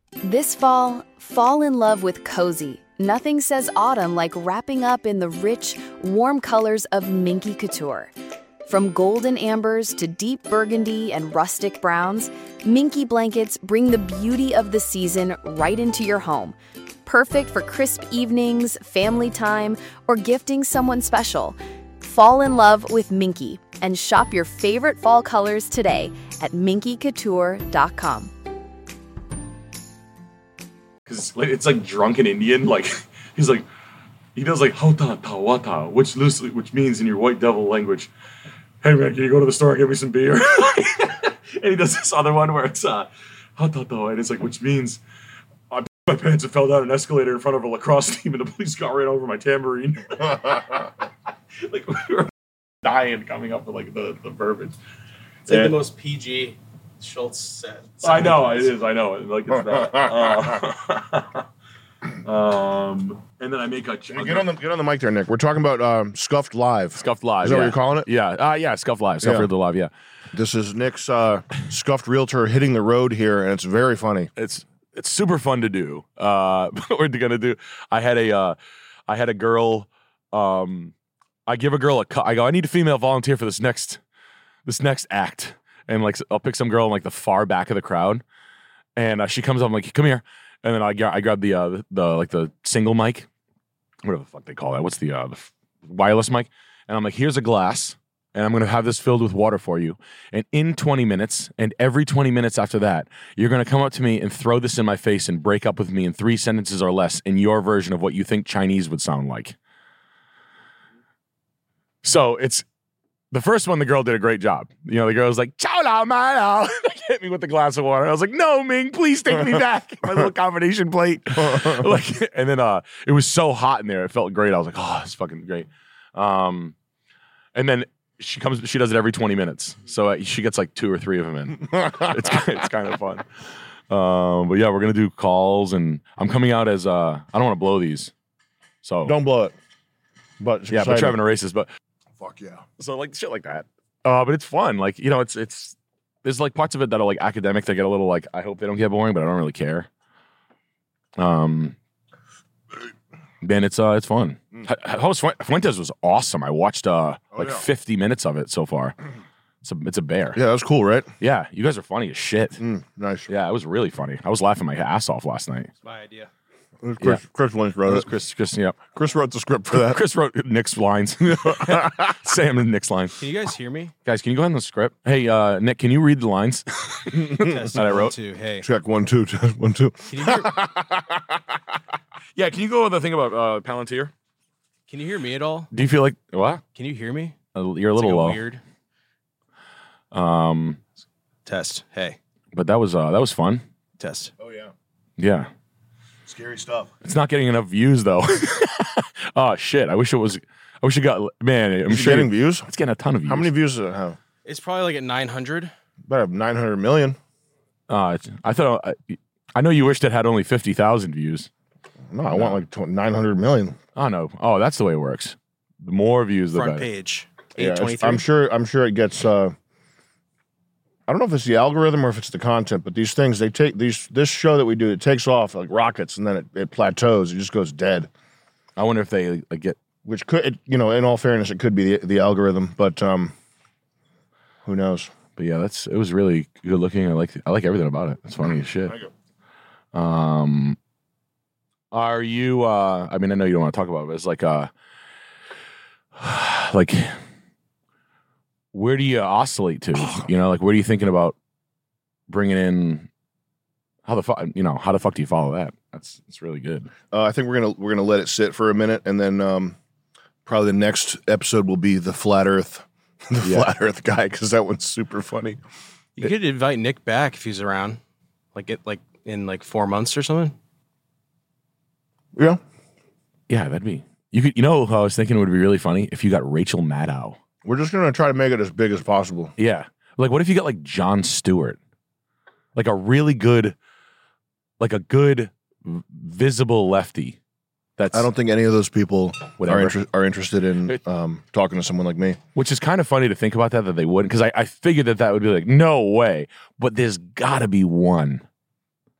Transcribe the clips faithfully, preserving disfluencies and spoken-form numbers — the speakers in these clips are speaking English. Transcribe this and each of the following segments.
This fall, fall in love with cozy. Nothing says autumn like wrapping up in the rich, warm colors of Minky Couture. From golden ambers to deep burgundy and rustic browns, Minky blankets bring the beauty of the season right into your home. Perfect for crisp evenings, family time, or gifting someone special. Fall in love with Minky and shop your favorite fall colors today at minky couture dot com. Because it's like drunken Indian, like he's like he does like hota tawata, which loosely which means in your white devil language, hey man, can you go to the store and get me some beer? And he does this other one where it's uh hota tawa, and it's like which means I put my pants and fell down an escalator in front of a lacrosse team and the police got right over my tambourine. Like we were dying coming up with like the, the verbiage. It's like and, the most P G Schultz said. I know it is. I know it. Like it's not. Uh, um, and then I make a. Hey, get on the get on the mic there, Nick. We're talking about um, Scuffed Live. Scuffed Live. Is that yeah. what you're calling it? Yeah. Uh, yeah. Scuffed Live. Scuffed Yeah. Realtor Live. Yeah. This is Nick's uh, Scuffed Realtor hitting the road here, and it's very funny. It's it's super fun to do. Uh, what we're gonna do. I had a uh, I had a girl. Um, I give a girl a. cu- I go. I need a female volunteer for this next this next act. And like I'll pick some girl in like the far back of the crowd, and uh, she comes up. I'm like, come here, and then I gra- I grab the, uh, the the like the single mic, whatever the fuck they call that. What's the uh, the f- wireless mic? And I'm like, here's a glass, and I'm gonna have this filled with water for you. And in twenty minutes, and every twenty minutes after that, you're gonna come up to me and throw this in my face and break up with me in three sentences or less in your version of what you think Chinese would sound like. So it's. The first one, the girl did a great job. You know, the girl was like, "Ciao lao ma lao," hit me with the glass of water. I was like, "No, Ming, please take me back." My little combination plate. Like, and then uh, it was so hot in there, it felt great. I was like, "Oh, it's fucking great." Um, and then she comes, she does it every twenty minutes, so uh, she gets like two or three of them in. It's it's kind of fun. Um, but yeah, we're gonna do calls, and I'm coming out as uh, I don't want to blow these, so Don't blow it. But it's yeah, but exciting. Trevin erases, but. Fuck yeah. So like shit like that. Uh, but it's fun. Like, you know, it's it's there's like parts of it that are like academic that get a little like I hope they don't get boring, but I don't really care. Um man, it's uh it's fun. Mm. H- Host Fuentes was awesome. I watched uh Oh, like yeah. fifty minutes of it so far. It's a it's a bear. Yeah, that was cool, right? Yeah, you guys are funny as shit. Mm, nice. Yeah, it was really funny. I was laughing my ass off last night. It's my idea. It was Chris, Yeah. Chris Lynch It wrote was it. Chris Chris yeah. Chris wrote the script for that. Chris wrote Nick's lines. Sam and Nick's lines. Can you guys hear me? Guys, can you go ahead on the script? Hey, uh, Nick, can you read the lines? Testing, I wrote. one, two. Hey, Check one, two, test one, two. can you hear, Yeah, can you go with the thing about uh, Palantir? can you hear me at all? Do you feel like what? Can you hear me? Uh, You're a It's little like low. weird. Um, Test. Hey, but that was uh, that was fun. test. Oh, yeah. Yeah, Scary stuff. it's not getting enough views though. Oh shit! I wish it was. I wish it got. Man, I'm Is it sure getting views? it's getting a ton of views. How many views does it have? It's probably like at nine hundred. About have nine hundred million. Uh, it's- I thought. I, I know you wished it had only fifty thousand views. No, I want like tw- nine hundred million. Oh no! Oh, that's the way it works. The more views, the Front better. page. Yeah, eight it's- twenty-three. I'm sure. I'm sure it gets. Uh, I don't know if it's the algorithm or if it's the content, but these things they take these this show that we do it takes off like rockets and then it, it plateaus. It just goes dead. I wonder if they like get. Which could, it, you know, in all fairness, it could be the, the algorithm, but um, who knows? But yeah, that's it was really good looking. I like I like everything about it. It's funny as shit. Um, are you? Uh, I mean, I know you don't want to talk about it, but it's like uh, like where do you oscillate to? You know, like where are you thinking about bringing in? How the fuck? You know, how the fuck do you follow that? That's it's really good. Uh, I think we're gonna we're gonna let it sit for a minute, and then um, probably the next episode will be the flat Earth, the Yeah. flat Earth guy, because that one's super funny. You could invite Nick back if he's around, like it like in like four months or something. Yeah, Yeah, that'd be. You could. You know, who I was thinking would be really funny if you got Rachel Maddow. we're just gonna try to make it as big as possible. Yeah. Like, what if you got like Jon Stewart? Like a really good, like a good v- visible lefty. That's I don't think any of those people Whatever. are inter- are interested in um, talking to someone like me. which is kind of funny to think about that, that they wouldn't. Because I, I figured that that would be like, no way. But there's got to be one.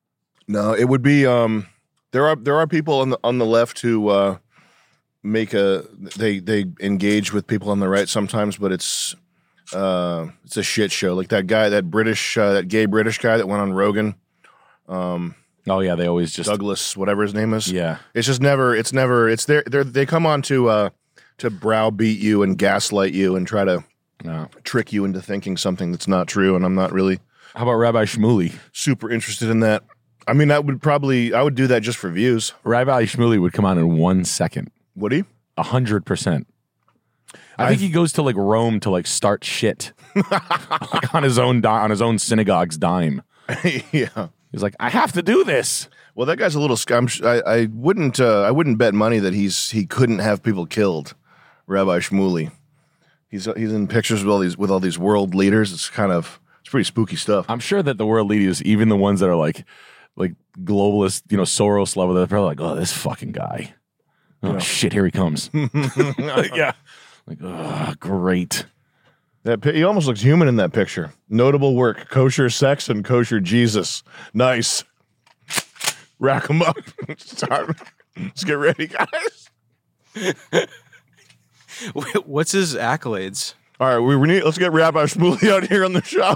No, it would be. Um, there are there are people on the on the left who uh, make a they they engage with people on the right sometimes, but it's uh, it's a shit show. Like that guy, that British, uh, that gay British guy that went on Rogan. Um, Oh yeah, they always just Douglas, whatever his name is. yeah. It's just never. It's never. It's there. They they come on to uh, to browbeat you and gaslight you and try to No. trick you into thinking something that's not true. And I'm not really How about Rabbi Shmuley? super interested in that. I mean, that would probably I would do that just for views. Rabbi Shmuley would come on in one second. Would he? A hundred percent. I I've- think he goes to like Rome to like start shit like on his own di- on his own synagogue's dime. Yeah. He's like, I have to do this. Well, that guy's a little. sc- I'm, sh- I, I wouldn't. Uh, I wouldn't bet money that he's he couldn't have people killed. Rabbi Shmuley. He's he's in pictures with all these with all these world leaders. It's kind of it's pretty spooky stuff. I'm sure that the world leaders, even the ones that are like like globalist, you know, Soros level, they're probably like, oh, this fucking guy. Oh Yeah. shit, here he comes. Yeah. Like, oh, great. That pi- he almost looks human in that picture. Notable work: kosher sex and kosher Jesus. Nice. Rack them up. Start. Let's get ready, guys. What's his accolades? All right, we, we need. Let's get Rabbi Shmuley out here on the show.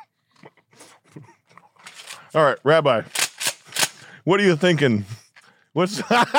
All right, Rabbi, what are you thinking? What's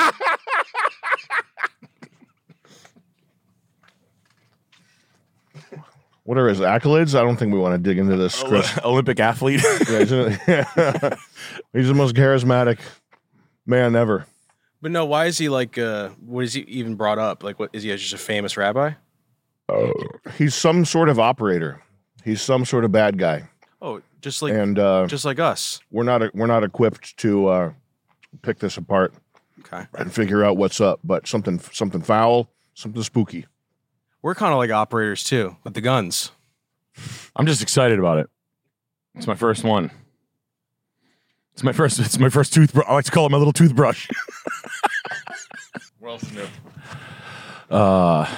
what are his accolades? I don't think we want to dig into this, Chris. Olympic athlete. Yeah, he's, a- he's the most charismatic man ever. But no, why is he like? Uh, what is he even brought up? Like, what is he just a famous rabbi? He's some sort of operator. He's some sort of bad guy, Oh, just like and uh, just like us. we're not we're not equipped to uh, pick this apart Okay, and figure out what's up. But something something foul, something spooky. we're kind of like operators too with the guns. I'm just excited about it. It's my first one. It's my first. It's my first toothbrush. I like to call it my little toothbrush. What else new? Uh,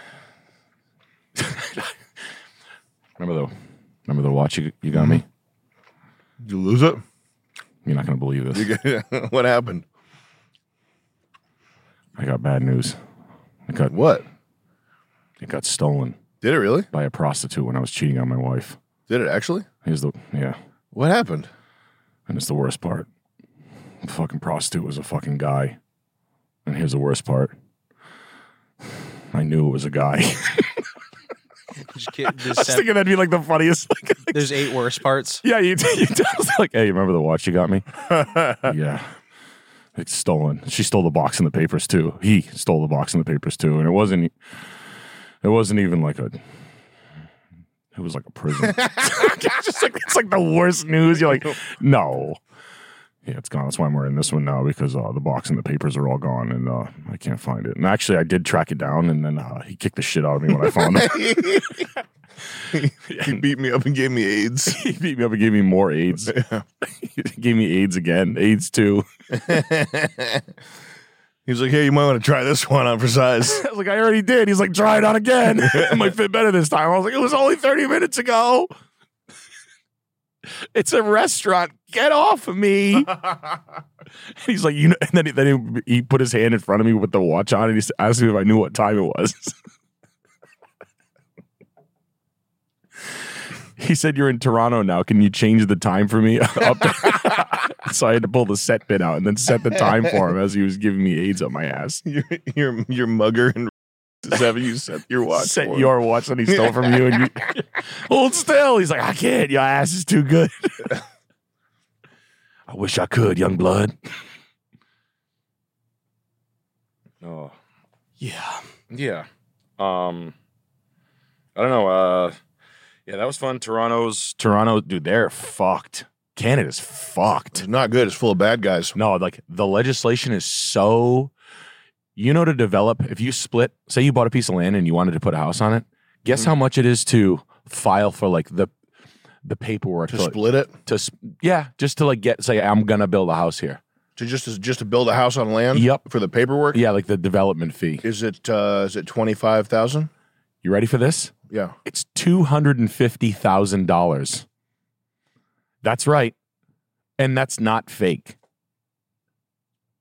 remember the remember the watch you, you got me? Did you lose it? You're not gonna believe this. You get- what happened? I got bad news. It got What? it got stolen Did it really? by a prostitute when I was cheating on my wife. Did it actually? Here's the yeah, What happened? and it's the worst part. The fucking prostitute was a fucking guy, and here's the worst part. I knew it was a guy. Just kid- I this was set- thinking that'd be like the funniest. Like, There's eight worst parts. yeah, you you tell us like, hey, remember the watch you got me? Yeah. It's stolen. She stole the box and the papers too. He stole the box and the papers too. And it wasn't it wasn't even like a it was like a prison. It's just like it's like the worst news. You're like, no. Yeah, it's gone. That's why I'm wearing this one now, because uh, the box and the papers are all gone, and uh, I can't find it. And actually, I did track it down, and then uh, he kicked the shit out of me when I found it. He beat me up and gave me AIDS. He beat me up and gave me more AIDS. He gave me AIDS again. AIDS too. He's like, hey, you might want to try this one on for size. I was like, I already did. He's like, try it on again. It might fit better this time. I was like, it was only thirty minutes ago. It's a restaurant. Get off of me. He's like, you know, and then, he, then he, he put his hand in front of me with the watch on, and he asked me if I knew what time it was. He said, you're in Toronto now. Can you change the time for me? Up so I had to pull the set pin out and then set the time for him as he was giving me AIDS up my ass. your, your, your mugger and is having you set your watch. Set for him. your watch that he stole from you, and you hold still. He's like, I can't. Your ass is too good. I wish I could, young blood. Oh, Yeah. yeah. Um, I don't know. Uh, yeah, that was fun. Toronto's Toronto, dude. They're fucked. Canada's fucked. It's not good. It's full of bad guys. No, like the legislation is so. You know, to develop, if you split, say you bought a piece of land and you wanted to put a house on it, guess Mm-hmm. how much it is to file for like the the paperwork To to split it, to s- yeah, just to like get say I'm gonna build a house here. to just to, just to build a house on land. Yep. For the paperwork. Yeah, like the development fee. Is it uh, is it twenty five thousand? You ready for this? Yeah. It's two hundred and fifty thousand dollars. That's right, and that's not fake.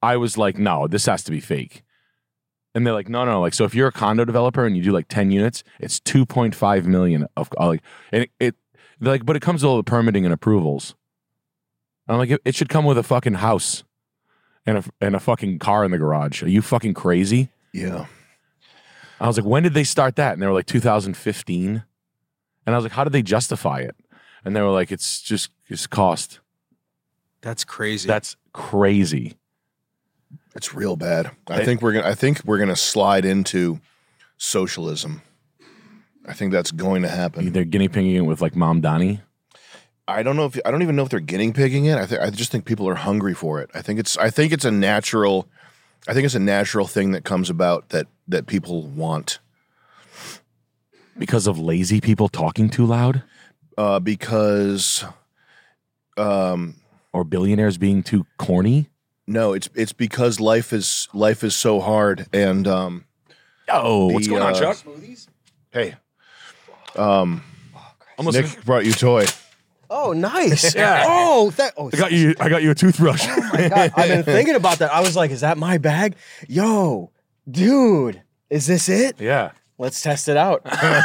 I was like, no, this has to be fake. And they're like, no, no, like, so if you're a condo developer and you do like ten units, it's two point five million of uh, like, and it, it they're like, but it comes with all the permitting and approvals. And I'm like, it, it should come with a fucking house and a and a fucking car in the garage. Are you fucking crazy? Yeah. I was like, when did they start that? And they were like, two thousand fifteen. And I was like, how did they justify it? And they were like, it's just it's cost. That's crazy. That's crazy. It's real bad. I think we're gonna. I think we're gonna slide into socialism. I think that's going to happen. They're guinea pigging it with like Mom Donnie. I don't know if I don't even know if they're guinea pigging it. I think I just think people are hungry for it. I think it's. I think it's a natural. I think it's a natural thing that comes about that that people want. Because of lazy people talking too loud, uh, because, um, or billionaires being too corny. No, it's it's because life is life is so hard, and um, oh, the, what's going on, uh, Chuck? Hey, um, Almost Nick brought you a toy. Oh, nice. Yeah. Oh, that. Oh, I got you. I got you a toothbrush. Oh my God, I've been thinking about that. I was like, is that my bag? Yo, dude, is this it? Yeah. Let's test it out.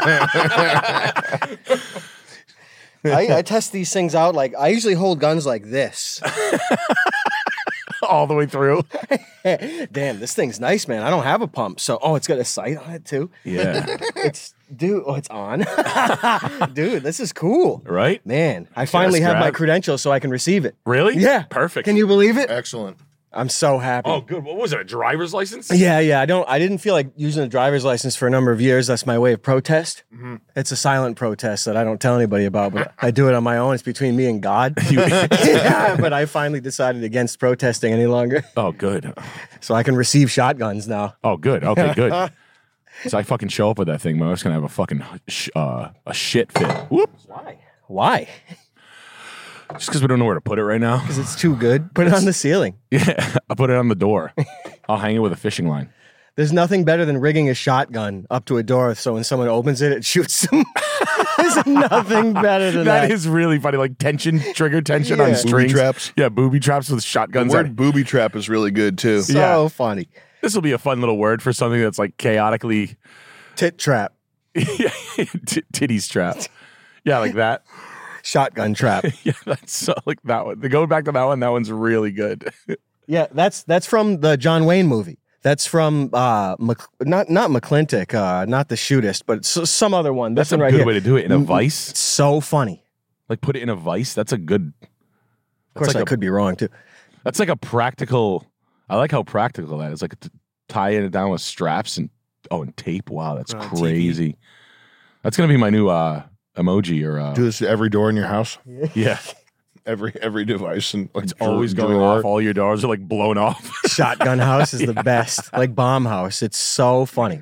I, I test these things out like I usually hold guns like this. All the way through. Damn, this thing's nice, man. I don't have a pump, so oh, it's got a sight on it too. Yeah. It's dude. Oh, it's on. Dude, this is cool. Right? Man, I finally have my grab. credentials so I can receive it. Really? Yeah. Perfect. Can you believe it? Excellent. I'm so happy. Oh, good. What was it? A driver's license? Yeah, yeah. I don't. I didn't feel like using a driver's license for a number of years. That's my way of protest. Mm-hmm. It's a silent protest that I don't tell anybody about, but I do it on my own. It's between me and God. Yeah, but I finally decided against protesting any longer, Oh, good. so I can receive shotguns now. Oh, good. Okay, good. So I fucking show up with that thing, man. I'm just gonna have a fucking sh- uh, a shit fit. Whoop. Why? Why? Just because we don't know where to put it right now. Because it's too good. Put it on the ceiling. Yeah, I put it on the door. I'll hang it with a fishing line. There's nothing better than rigging a shotgun up to a door so when someone opens it, it shoots them. There's nothing better than that. That is really funny. Like tension, trigger tension Yeah. on Booby strings. traps. Yeah, booby traps with The shotguns. word on- booby trap is really good too. so Yeah. funny. This will be a fun little word for something that's like chaotically Tit trap. t- titties trap. Yeah, like that. Shotgun trap. Yeah, that's so like that one. Going back to that one, that one's really good. Yeah, that's that's from the John Wayne movie. That's from uh, Mc, not not McClintock, uh, not the shootist, but s- some other one. That's This a one right good here. way to do it in a vice. It's so funny. Like put it in a vice. That's a good. Of course, like I a- could be wrong too. That's like a practical. I like how practical that is. Like to tie it down with straps and oh and tape. Wow, that's Put it on T V. crazy. That's gonna be my new uh, emoji or uh, Do this to every door in your house, yeah. every every device, and like It's always going drawer. off. All your doors are like blown off. Shotgun house is the best. Like bomb house. It's so funny.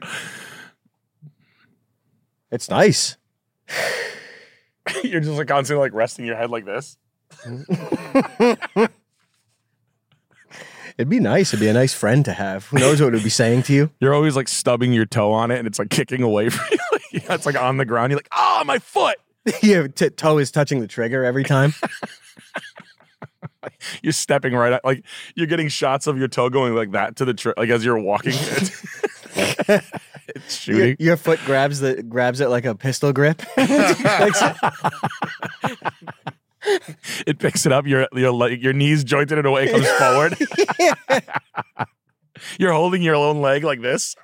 It's nice. You're just like constantly like resting your head like this. It'd be nice. It'd be a nice friend to have. Who knows what it would be saying to you? You're always like stubbing your toe on it, and it's like kicking away from you. Yeah, it's like on the ground. You're like, oh, my foot. Your t- toe is touching the trigger every time. You're stepping right at, like you're getting shots of your toe going like that to the tri- like as you're walking. It's Your, shooting. your foot grabs the grabs it like a pistol grip. Like, It picks it up. Your your leg, your knees jointed in a way it comes forward. You're holding your own leg like this.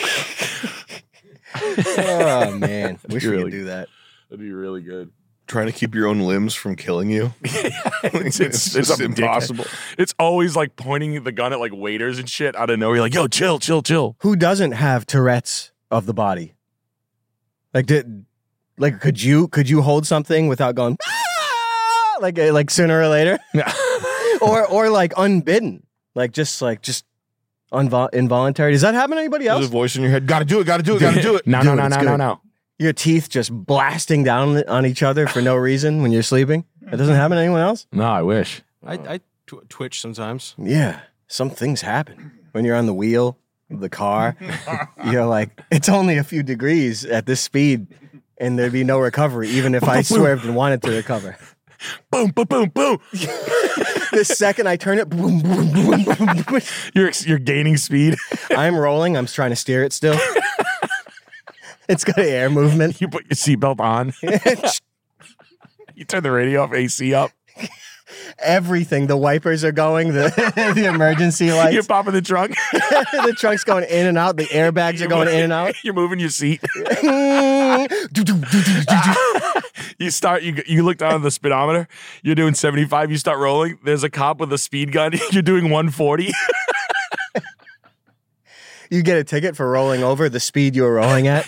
oh man, wish we really- could do that. That'd be really good. Trying to keep your own limbs from killing you. It's, it's, It's it's just impossible. impossible. It's always like pointing the gun at like waiters and shit out of nowhere. You're like, yo, chill, chill, chill. Who doesn't have Tourette's of the body? Like did like could you could you hold something without going "Ah!" like uh, like sooner or later? or or like unbidden. Like just like just unvol- involuntary. Does that happen to anybody There's else? a voice in your head. Got to do it. Got to do it. Got to do it. No, Do no, it, no, it's no, no, good. no. Your teeth just blasting down on each other for no reason when you're sleeping? That doesn't happen to anyone else? No, I wish. I, I tw- twitch sometimes. Yeah. Some things happen when you're on the wheel of the car. You're like, it's only a few degrees at this speed and there'd be no recovery, even if I swerved and wanted to recover. Boom, boom, boom, boom. The second I turn it, boom, boom, boom, boom, boom. You're you're gaining speed. I'm rolling. I'm trying to steer it still. It's got an air movement. You put your seatbelt on. You turn the radio off, A C up. Everything. The wipers are going. The the emergency lights. You're popping the trunk. The trunk's going in and out. The airbags are going in and out. You're moving your seat. You start. You you look down at the speedometer. You're doing seventy-five. You start rolling. There's a cop with a speed gun. You're doing one forty. You get a ticket for rolling over the speed you were rolling at.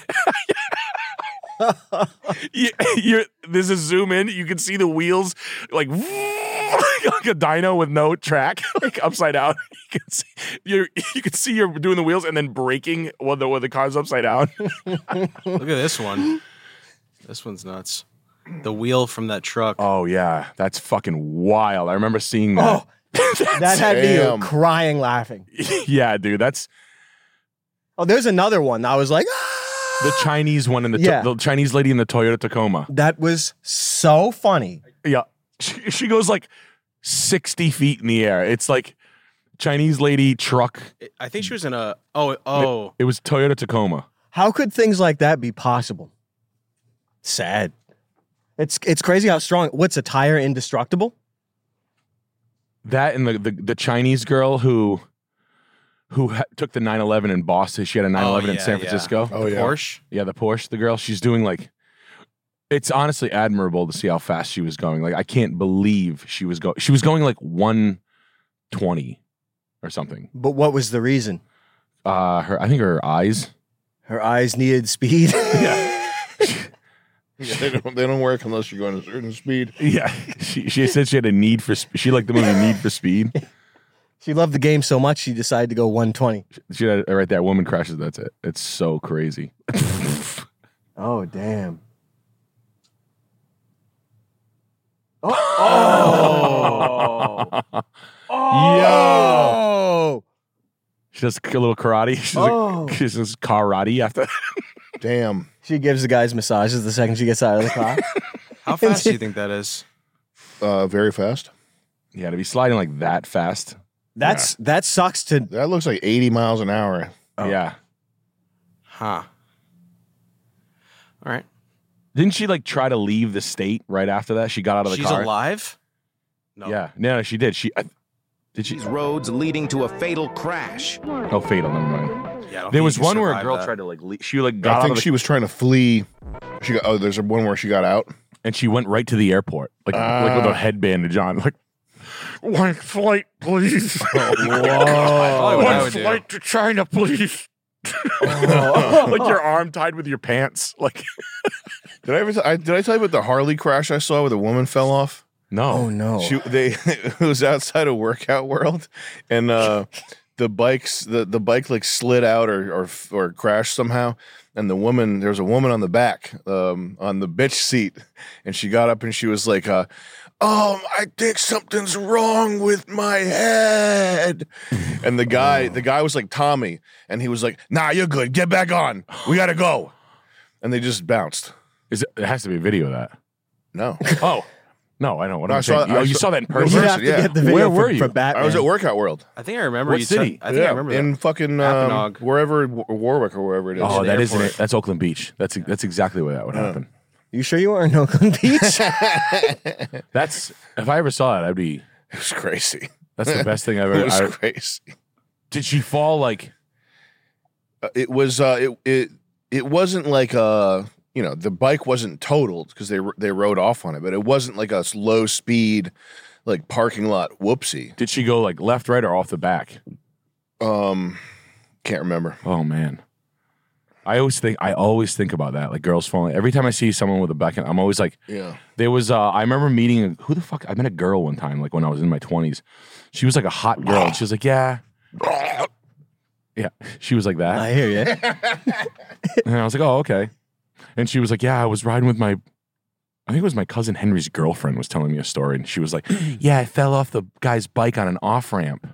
you, you're, there's a zoom in. You can see the wheels like, like a dyno with no track, like upside down. You can see you you can see you're doing the wheels and then braking while the while the car's upside down. Look at this one. This one's nuts. The wheel from that truck. Oh yeah, that's fucking wild. I remember seeing that. Oh, that had Damn. me crying, laughing. Yeah, dude, that's Oh, there's another one. I was like, ah! the Chinese one in the Yeah. the Chinese lady in the Toyota Tacoma. That was so funny. Yeah, she, she goes like sixty feet in the air. It's like Chinese lady truck. I think she was in a. Oh, oh. It was Toyota Tacoma. How could things like that be possible? Sad. It's it's crazy how strong. What's a tire indestructible? That and the the, the Chinese girl who who ha- took the nine eleven in Boston. She had a nine eleven Oh, in yeah, San yeah. Francisco. Oh, yeah. Porsche. Yeah, the Porsche, the girl. She's doing like. It's honestly admirable to see how fast she was going. Like I can't believe she was going. She was going like one twenty or something. But what was the reason? Uh, her I think her eyes. Her eyes needed speed. Yeah, they don't they don't work unless you're going a certain speed. Yeah, she she said she had a need for. Sp- she liked the movie Need for Speed. She loved the game so much she decided to go one twenty. She had right there. Woman crashes. That's it. It's so crazy. Oh, damn. Oh. Oh. Yo. She does a little karate. She's Oh. like, she does karate after. Damn. She gives the guys massages the second she gets out of the car. How fast do you think that is? Uh, very fast. Yeah, to be sliding like that fast. That's that sucks to. That looks like eighty miles an hour. Oh. Yeah. Huh. All right. Didn't she like try to leave the state right after that? She got out of the She's car. alive? No. Yeah. No, no, she did. She I, did she? These roads leading to a fatal crash. Oh, fatal. Never mind. Yeah, I don't There think was you can one where a survive girl that. tried to like leave. She like got I out think of the, she was trying to flee. She got. Oh, there's a one where she got out. and she went right to the airport, like like with a Ah. headbandage on, like one flight, please. Probably what I One would do. flight to China, please. Like your arm tied with your pants, like. Did I ever? T- I, did I tell you about the Harley crash I saw where the woman fell off? No. Oh no! She they it was outside of Workout World, and uh, the bikes the, the bike like slid out or or or crashed somehow, and the woman there was a woman on the back um, on the bitch seat, and she got up and she was like, uh, "Um, I think something's wrong with my head," and the guy the guy was like Tommy, and he was like, "Nah, you're good. Get back on. We gotta go," and they just bounced. Is it, it has to be a video of that. No. Oh. No, I know what No, I'm I saw- saying. I Oh, you saw- saw that in You person? You'd have to yeah. get the video Where for, were you? for Batman. I was at Workout World. I think I remember What you city? said. I think I remember in that. fucking um, Apponog. wherever Warwick or wherever it is. Oh, the that isn't airport. it. That's Oakland Beach. That's that's exactly where that would happen. You sure you weren't in Oakland Beach? That's if I ever saw that, I'd be. It was crazy. That's the best thing I've It ever. was I, crazy. did she fall like? Uh, it was. Uh, it it it wasn't like uh you know the bike wasn't totaled because they they rode off on it, but it wasn't like a low speed like parking lot whoopsie. Did she go like left, right, or off the back? Um, can't remember. Oh man, I always think I always think about that. Like girls falling. Every time I see someone with a back, I'm always like, Yeah. there was. Uh, I remember meeting who the fuck. I met a girl one time, like when I was in my twenties. She was like a hot girl, and she was like, yeah, yeah. She was like that. I hear you. And I was like, oh, okay. And she was like, yeah, I was riding with my, I think it was my cousin Henry's girlfriend was telling me a story. And she was like, yeah, I fell off the guy's bike on an off ramp.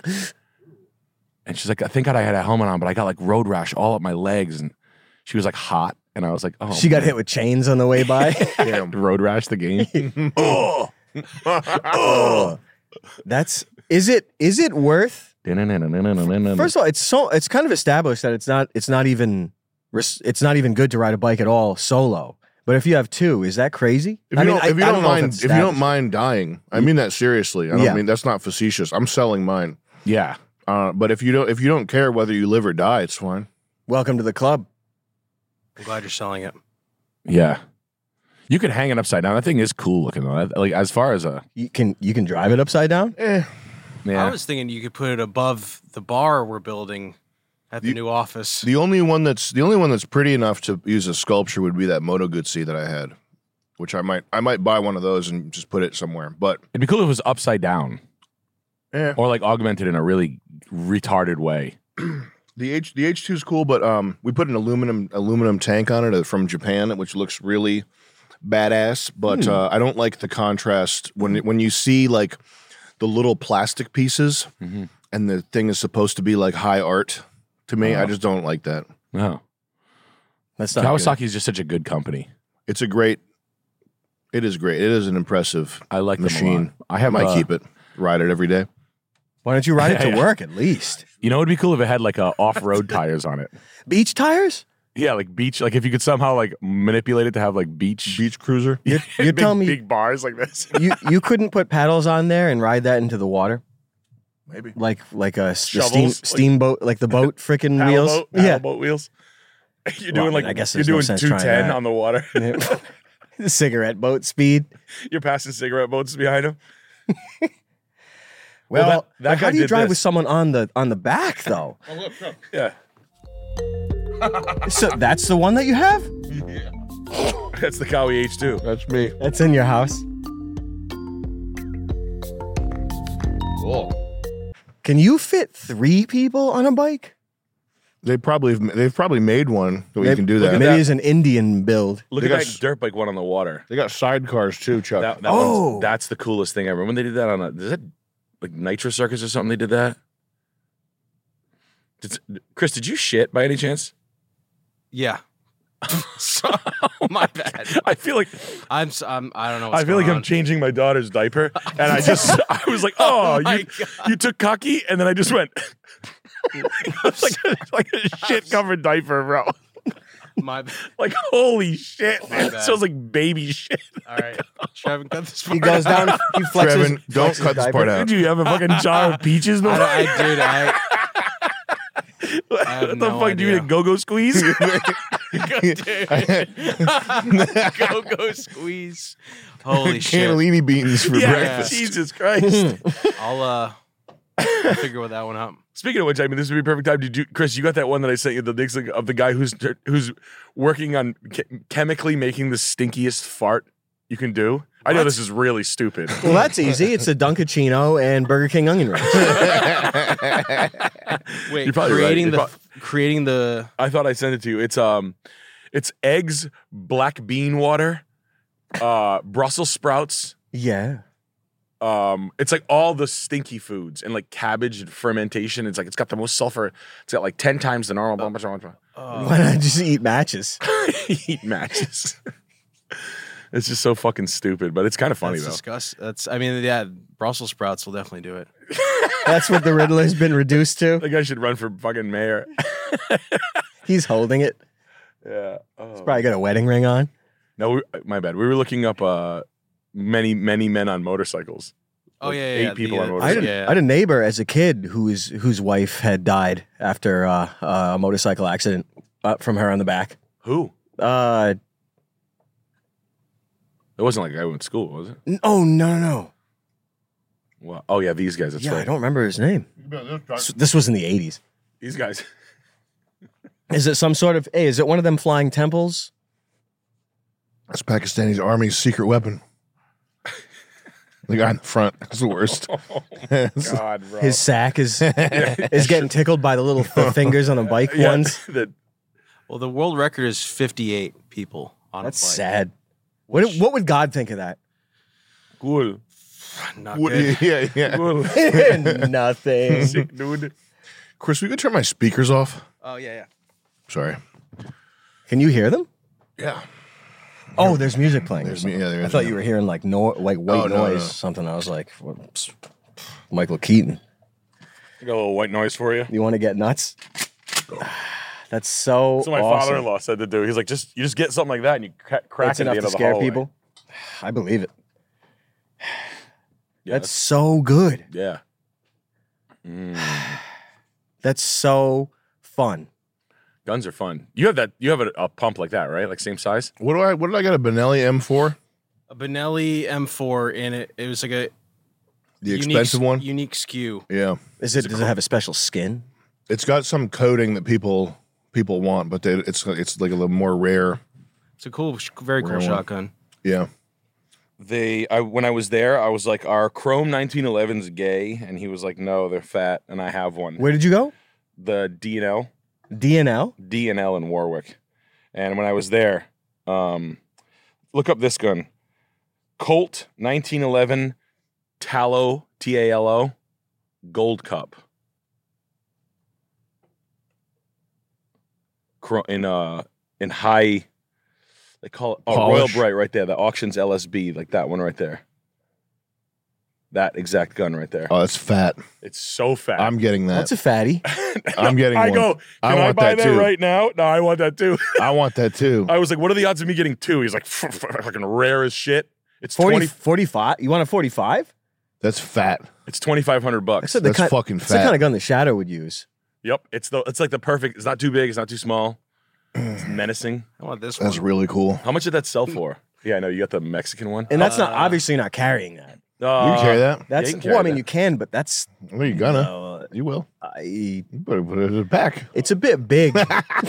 And she's like, thank God I had a helmet on, but I got like road rash all up my legs. And she was like hot. And I was like, oh. She got man. hit with chains on the way by. Damn. Road rash the game. oh. oh. That's is it is it worth? First First of all, it's so it's kind of established that it's not it's not even ris- it's not even good to ride a bike at all solo. But if you have two, is that crazy? If you I mean, don't, I- if you I don't know mind, it's if you don't established. mind dying, I mean that seriously. I don't Yeah. mean that's not facetious. I'm selling mine. yeah. Uh, but if you don't, if you don't care whether you live or die, it's fine. Welcome to the club. I'm glad you're selling it. Yeah. You could hang it upside down. That thing is cool looking though. Like as far as a You can you can drive it upside down. Eh. yeah. I was thinking you could put it above the bar we're building at the, The- new office. The only one that's the only one that's pretty enough to use as sculpture would be that Moto Guzzi that I had, which I might I might buy one of those and just put it somewhere. But It'd be cool if it was upside down eh. or like augmented in a really retarded way. the H the H two is cool, but um, we put an aluminum aluminum tank on it uh, from Japan, which looks really badass. But Hmm. uh, I don't like the contrast when when you see like the little plastic pieces, Mm-hmm. and the thing is supposed to be like high art. To me, I Oh. just don't like that. No. That's not good. Kawasaki is just such a good company. It's a great. It is great. It is an impressive I like them a machine. lot. I have might uh, keep it, ride it every day. Why don't you ride it to Yeah. work at least? You know, it'd be cool if it had like a off-road tires on it. Beach tires? Yeah, like beach. Like if you could somehow like manipulate it to have like beach Beach cruiser. You're, you're big, telling me big bars like this. you you couldn't put paddles on there and ride that into the water Maybe. like like a s- the Shovels, steam like- steamboat like the boat freaking wheels. Paddle boat, Yeah. paddle boat wheels. You're Well, doing I like mean, I guess you're there's no doing sense two trying ten that. on the water. The cigarette boat speed. You're passing cigarette boats behind him. Well, that- that like, guy how do you did drive this. with someone on the on the back though? Yeah, So that's the one that you have? that's the Cowie H two. That's me. That's in your house. Cool. Can you fit three people on a bike? They probably they've probably made one so you Maybe- can do look that. at Maybe that. it's an Indian build. Look They at got that s- dirt bike one on the water. They got sidecars too, Chuck. That, that Oh. one's, that's the coolest thing ever. When they did that on a, is that like Nitro Circus or something? They did that. Did, Chris, did you shit by any chance? Yeah. So, my bad. I feel like I'm. s- I'm I don't know. What's I feel like going I'm on. changing my daughter's diaper, and I just I was like, oh, my you, you took cocky, and then I just went it's like a, like a shit covered diaper, bro. My bad. Like holy shit, My man. It bad. smells like baby shit. All right. Trevin, cut this part. He goes down, he flexes. Trevin, don't flexes cut this diaper. part out. Did you have a fucking jar of peaches? I, before? don't- I did. I. what have the no fuck? Do you idea. eat a go-go squeeze? Go go squeeze. Holy shit. Cannellini beans for yeah, breakfast. Jesus Christ. I'll uh. I'll figure with that one out. Speaking of which, I mean, this would be a perfect time. Did you, Chris? You got that one that I sent you, the links of the guy who's who's working on che- chemically making the stinkiest fart you can do. I know What? this is really stupid. Well, that's easy. It's a Dunkachino and Burger King onion rings. Wait, You're probably right. creating You're the prob- creating the I thought I sent it to you. It's um, it's eggs, black bean water, uh, Brussels sprouts. Yeah. Um, it's like all the stinky foods and like cabbage and fermentation. It's like it's got the most sulfur. It's got like ten times the normal. blah, blah, blah, blah. Why not just eat matches? Eat matches. It's just so fucking stupid, but it's kind of funny that's though. disgust. That's I mean yeah, Brussels sprouts will definitely do it. That's what the Riddler's been reduced to. That guy should run for fucking mayor. He's holding it. Yeah. Oh. Probably got a wedding ring on. No, we, my bad. We were looking up uh, many, many men on motorcycles. Oh Like yeah, eight yeah, people the, on uh, I had, motorcycles. a, yeah. I had a neighbor as a kid whose whose wife had died after uh, uh, a motorcycle accident uh, from her on the back. Who? Uh, It wasn't like a guy who went to school, was it? n- oh no no no! Well, oh yeah, these guys. That's Yeah, right. I don't remember his name. S- This was in the eighties. These guys. Is it some sort of? Hey, is it one of them flying temples? That's Pakistani army's secret weapon. The guy in the front. That's the worst. God, bro. His sack is is getting tickled by the little th- fingers on the bike Yeah, ones. that- Well, the world record is fifty-eight people on That's a bike. sad. What what would God think of that? cool. Not What- good. yeah, yeah. Cool. Nothing. Sick dude. Chris, we could turn my speakers off. Oh yeah, yeah. Sorry. Can you hear them? Yeah. Oh, there's music playing. or There's something. me- yeah, there I is thought now. you were hearing like no, like white Oh, no, noise, no. something. I was like, what- psst. Michael Keaton. I got a little white noise for you. You want to get nuts? That's so That's what my awesome. father-in-law said to do. He's like, just you just get something like that and you cra- crack That's it at enough the to end of the scare hallway. people. I believe it. Yeah, That's so good. yeah. Mm. That's so fun. Guns are fun. You have that. You have a, a pump like that, right? Like same size. What do I? What did I get? A Benelli M four? A Benelli M four in it. It was like a The unique, expensive one. unique skew. Yeah, Is it? Does it have a special skin? it's got some coating that people people want, but they, it's it's like a little more rare. It's a cool, very cool Rare one. shotgun. Yeah, They, I when I was there, I was like, "Our Chrome nineteen elevens gay," and he was like, "No, they're fat," and I have one. Where did you go? The D and L, D N L. D and L in Warwick, and when I was there, um, look up this gun, Colt nineteen eleven Tallow T A L O Gold Cup. Cro- In uh in high, they call it oh, Royal Polish. Bright right there. The auctions L S B, like that one right there. That exact gun right there. oh, it's fat. It's so fat. I'm getting that. That's a fatty. I'm getting I one. go, can I I, want buy that that, too. right now? No, I want that too. I want that too. I was like, what are the odds of me getting two? He's like, fucking rare as shit. It's forty, twenty. forty-five. You want a forty-five? That's fat. It's twenty five hundred bucks. the That's kind, fucking That's the fat. kind of gun the Shadow would use. Yep. It's the. It's like the perfect. It's not too big. It's not too small. It's menacing. I want this That's one. really cool. How much did that sell for? Yeah, I know you got the Mexican one. And that's not obviously not carrying that. Uh, You can carry that. That's you can well, I carry mean, that. you can, but that's Well, you're gonna. uh, You will. I, You better put it in a pack. it's a bit big.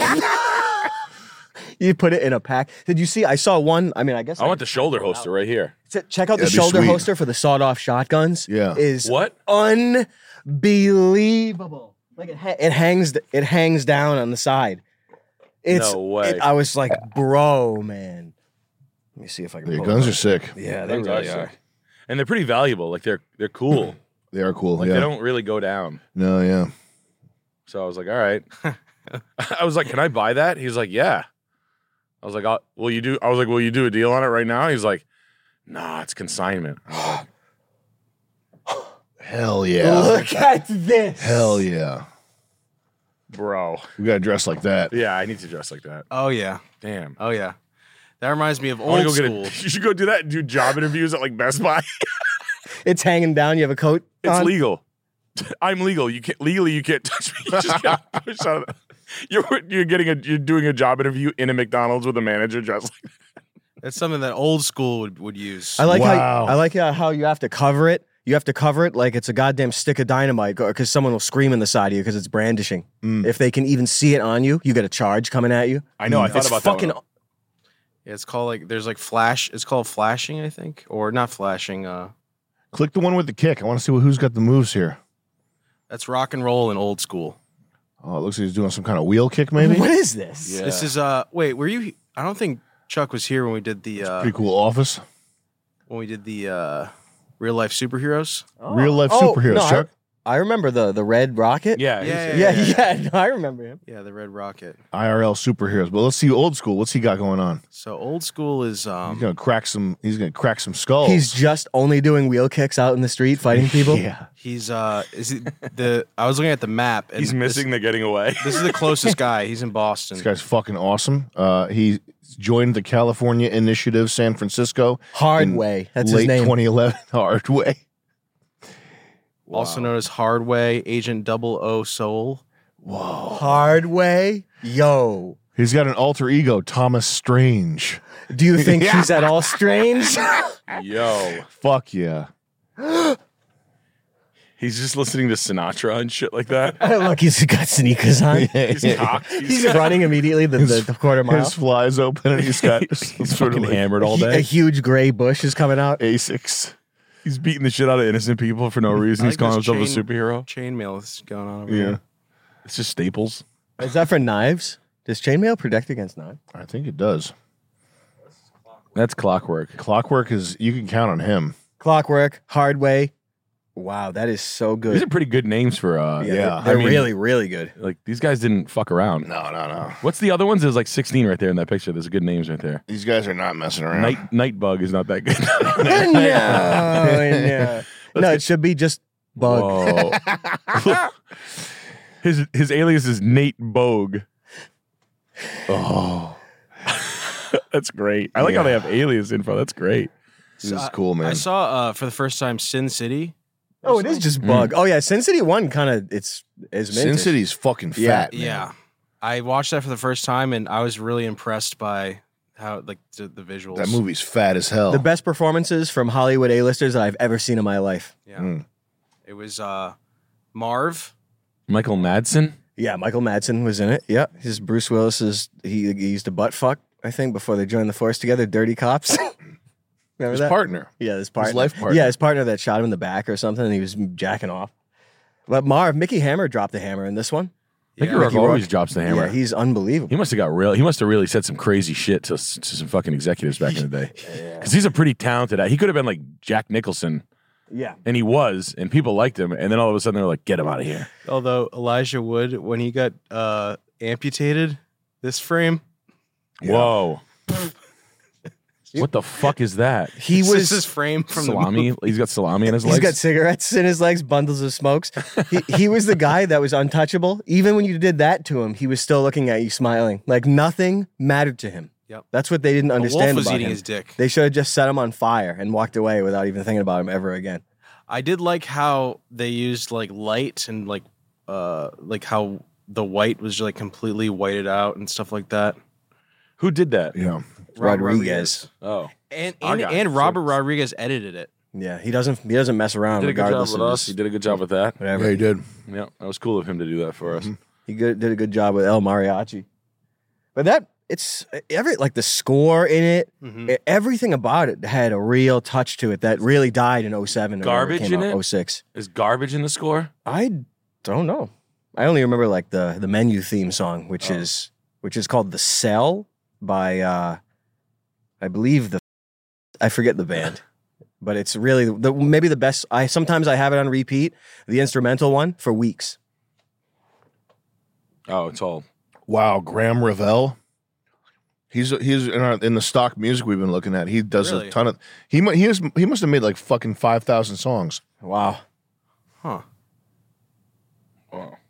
You put it in a pack. Did you see? I saw one. I mean, I guess I want the shoulder holster right here. check out the That'd be shoulder sweet. holster for the sawed-off shotguns. Yeah. is What? unbelievable. Like it, ha- it hangs, it hangs down on the side. It's, No way. it- I was like, bro, man. Let me see if I can. Your pull guns it are up. sick. Yeah, they Guns really are are. sick. And they're pretty valuable. Like they're they're cool. They are cool. Like yeah. they don't really go down. No, yeah. So I was like, all right. I was like, can I buy that? He was like, yeah. I was like, I'll, will you do? I was like, will you do a deal on it right now? He's like, nah, it's consignment. I was like, Hell yeah. Look at this. Hell yeah. bro. We gotta dress like that. Yeah, I need to dress like that. Oh yeah, Damn. oh yeah. That reminds me of I want old to go school. get a. You should go do that and do job interviews at like Best Buy. It's hanging down. You have a coat. It's on? legal. I'm legal. You can't legally. You can't touch me. You just got push out of the, You're you're getting a you're doing a job interview in a McDonald's with a manager dressed like. That's something that old school would, would use. I like Wow. how I like how how you have to cover it. You have to cover it like it's a goddamn stick of dynamite because someone will scream in the side of you because it's brandishing. Mm. If they can even see it on you, you get a charge coming at you. I know. I thought It's about fucking. that. One. Yeah, it's called like there's like flash. It's called flashing, I think, or not flashing. Uh, Click the one with the kick. I want to see who's got the moves here. that's rock and roll and old school. Oh, it looks like he's doing some kind of wheel kick, maybe. What is this? Yeah. This is uh. Wait, were you? I don't think Chuck was here when we did the uh, Pretty cool office. when we did the uh, real life superheroes. Real life Oh, superheroes, no, I- Chuck. I remember the the red rocket. Yeah. Yeah, he's- yeah, yeah. no, I remember him. Yeah, the Red Rocket. I R L superheroes. But let's see old school. What's he got going on? So old school is He's um. gonna crack some. He's gonna crack some skulls. He's just only doing wheel kicks out in the street fighting people. Yeah. He's uh. Is it the? I was looking at the map. And He's missing the getting away. This, this is the closest guy. He's in Boston. This guy's fucking awesome. Uh, he joined the California Initiative San Francisco. Hard in way. That's late his name. twenty eleven. Hard way. Also known as Hardway, Agent Double O Soul. Hard way. Yo. He's got an alter ego, Thomas Strange. Do you think he's at all strange? Yo. Fuck yeah. He's just listening to Sinatra and shit like that. Look, he's got sneakers on. He's cocked. He's running immediately the, the, the quarter mile. His flies open and he's got He's fucking hammered all A day. huge gray bush is coming out. Asics. He's beating the shit out of innocent people for no reason. I He's like calling this himself a chain- superhero. Chainmail is going on over Yeah. here. It's just Staples. Is that for knives? Does chainmail protect against knives? I think it does. That's clockwork. Clockwork is, you can count on him. Clockwork, hard way. Wow, that is so good. These are pretty good names for uh yeah, yeah, they're, they're I mean- really, really good. like these guys didn't fuck around. No, no, no. What's the other ones? There's like sixteen right there in that picture. There's good names right there. These guys are not messing around. Night Nightbug is not that good. no, no. No, it should be just Bug. Whoa. his his alias is Nate Bogue. Oh, that's great. I like how they have alias info. That's great. This is cool, man. I saw uh, for the first time Sin City. Oh, it is just Bug. Oh yeah, Sin City One kind of it's is Sin vintage. City's fucking fat. Yeah, man. Yeah, I watched that for the first time, and I was really impressed by how like the, the visuals. That movie's fat as hell. The best performances from Hollywood A-listers that I've ever seen in my life. Yeah, Mm. it was uh, Marv. Michael Madsen. Yeah, Michael Madsen was in it. Yeah, his Bruce Willis is he, he used to butt fuck, I think, before they joined the force together. Dirty Cops. Remember His that? partner. Yeah, his partner. life partner. Yeah, his partner that shot him in the back or something, and he was jacking off. But Marv, Mickey Hammer dropped the hammer in this one. Mickey Yeah. Rourke Mickey always Rourke. drops the hammer. Yeah, he's unbelievable. He must have got real. He must have really said some crazy shit to, to some fucking executives back in the day. Because he's a pretty talented. He could have been like Jack Nicholson, Yeah. and he was, and people liked him. And then all of a sudden they're like, "Get him out of here." Although Elijah Wood, when he got uh, amputated, this frame. Whoa. What the fuck is that? He This was is his frame from the salami. He's got salami in his He's legs. got cigarettes in his legs, bundles of smokes. he, he was the guy that was untouchable. Even when you did that to him, he was still looking at you smiling. Like nothing mattered to him. Yep. That's what they didn't The understand wolf was about eating him. his dick. They should have just set him on fire and walked away without even thinking about him ever again. I did like how they used like light and like uh like how the white was like completely whited out and stuff like that. Who did that? Yeah. Rob Rodriguez. Oh, And Our and, guy. and Robert So- Rodriguez edited it. Yeah, he doesn't he doesn't mess around did a good job regardless with of us. his, He did a good job with that. whatever. Yeah, he did. Yeah, that was cool of him to do that for us. He good, did a good job with El Mariachi. But that it's every like the score in it, Mhm. e- everything about it had a real touch to it that really died in oh seven. or whenever Garbage came in out, it? oh six. Is garbage in the score? I don't know. I only remember like the the menu theme song, which is which is called "The Cell" by uh, I believe the I forget the band, but it's really the maybe the best. I sometimes I have it on repeat, the instrumental one for weeks. Oh, it's all. Wow, Graham Revell. He's he's in, our, in the stock music we've been looking at. He does Really? a ton of. He mu- he has, he must have made like fucking five thousand songs. Wow. Huh. Wow.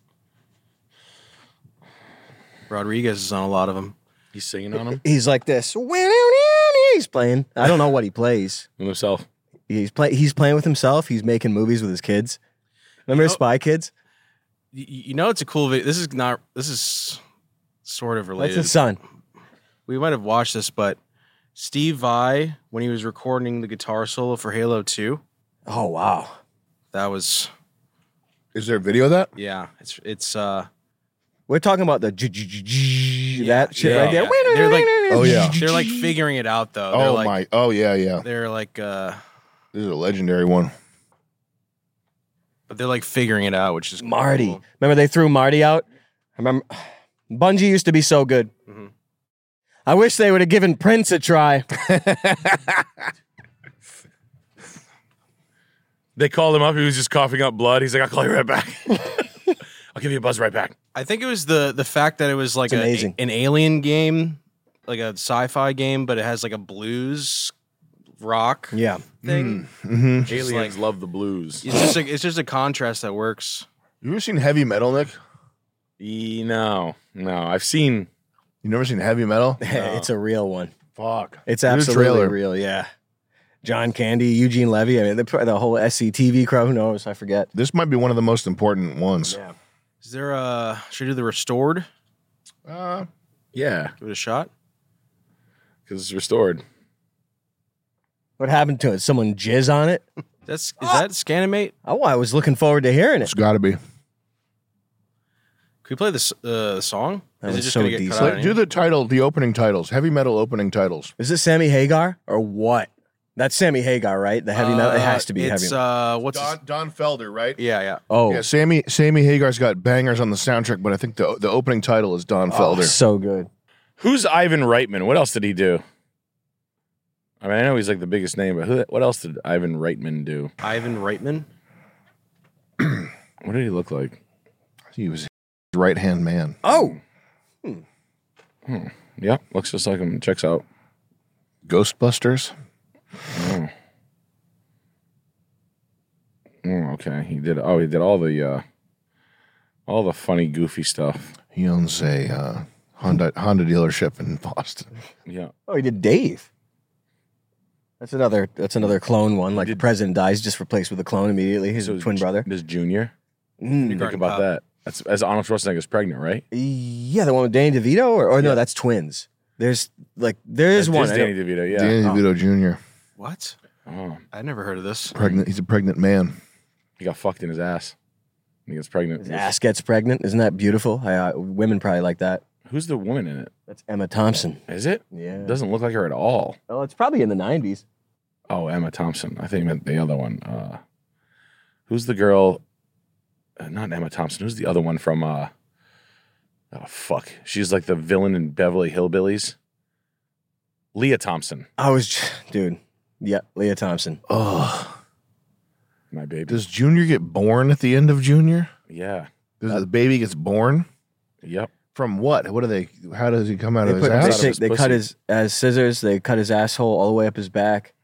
Rodriguez is on a lot of them. He's singing on him He's like this. He's playing. I don't know what he plays. himself. He's play. He's playing with himself. He's making movies with his kids. Remember You his know- Spy Kids? Y- You know, it's a cool video. This is not. This is sort of That's related. his son. We might have watched this, but Steve Vai, when he was recording the guitar solo for Halo two, Oh wow. that was Is there a video of that? yeah. It's it's uh We're talking about the j- j- j- j- that shit yeah, right there. yeah. They're like Oh yeah. they're like figuring it out though. They're Oh like, my. Oh yeah, yeah. They're like uh, This is a legendary one. but they're like figuring it out, which is Marty. cool. Remember they threw Marty out? I remember Bungie used to be so good. Mhm. I wish they would have given Prince a try. They called him up. He was just coughing up blood. He's like, "I'll call you right back. I'll give you a buzz right back." I think it was the the fact that it was like It's a, amazing. an alien game, like a sci-fi game, but it has like a blues rock Yeah. thing. Mm-hmm. Just Aliens like- love the blues. It's just like it's just a contrast that works. You ever seen heavy metal, Nick? E- no, no. I've seen. You never seen heavy metal? It's a real one. Fuck. It's There's a absolutely trailer. real, yeah. John Candy, Eugene Levy. I mean, the, the whole S C T V crew. Who knows? I forget. This might be one of the most important ones. Yeah. Is there a should I do the restored? Uh, Yeah, Give it a shot. because it's restored. What happened to it? Someone jizz on it? That's is that Scanimate? Oh, I was looking forward to hearing it. it's got to be. Can we play this uh, song? That Is it was just so gonna get decent. cut out? Play, do the title, the opening titles, heavy metal opening titles. Is it Sammy Hagar or what? That's Sammy Hagar, right? The heavy metal. It has to be It's heavy. uh, what's his, Don, Don Felder, right? yeah, yeah. oh, Yeah, Sammy Sammy Hagar's got bangers on the soundtrack, but I think the the opening title is Don oh, Felder. so good. Who's Ivan Reitman? What else did he do? I mean, I know he's like the biggest name, but who, what else did Ivan Reitman do? Ivan Reitman. What did he look like? He was his right hand man. Oh, Yeah, looks just like him. Checks out. Ghostbusters. Oh. Mm, okay, he did. Oh, he did all the uh, all the funny, goofy stuff. He owns a uh, Honda Honda dealership in Boston. Yeah. Oh, he did Dave. That's another. That's another clone one. Like the did- president dies, just replaced with a clone immediately. His So twin J- brother. This Junior. Mm. Think Garden about Pop. that. That's as Arnold Schwarzenegger's pregnant, right? Yeah, the one with Danny DeVito, or, or no, Yeah. that's twins. There's like there is That one. is I know- Danny DeVito. Yeah. Danny DeVito Junior What? Oh, I never heard of this. Pregnant. He's a pregnant man. he got fucked in his ass. He gets pregnant. His ass gets pregnant. Isn't that beautiful? I, uh, women probably like that. Who's the woman in it? That's Emma Thompson. Is it? Yeah. Doesn't look like her at all. Well, it's probably in the nineties. Oh, Emma Thompson. I think you meant the other one. Uh, who's the girl? Uh, not Emma Thompson. Who's the other one from? Uh, oh fuck! She's like the villain in Beverly Hillbillies. Leah Thompson, I was, dude. Yeah, Leah Thompson. Oh, my baby. does Junior get born at the end of Junior? yeah. Does the baby gets born Yep. from what? What do they? How does he come out They, of put, his they, out ass? of take- his they cut pussy. his as scissors. They cut his asshole all the way up his back.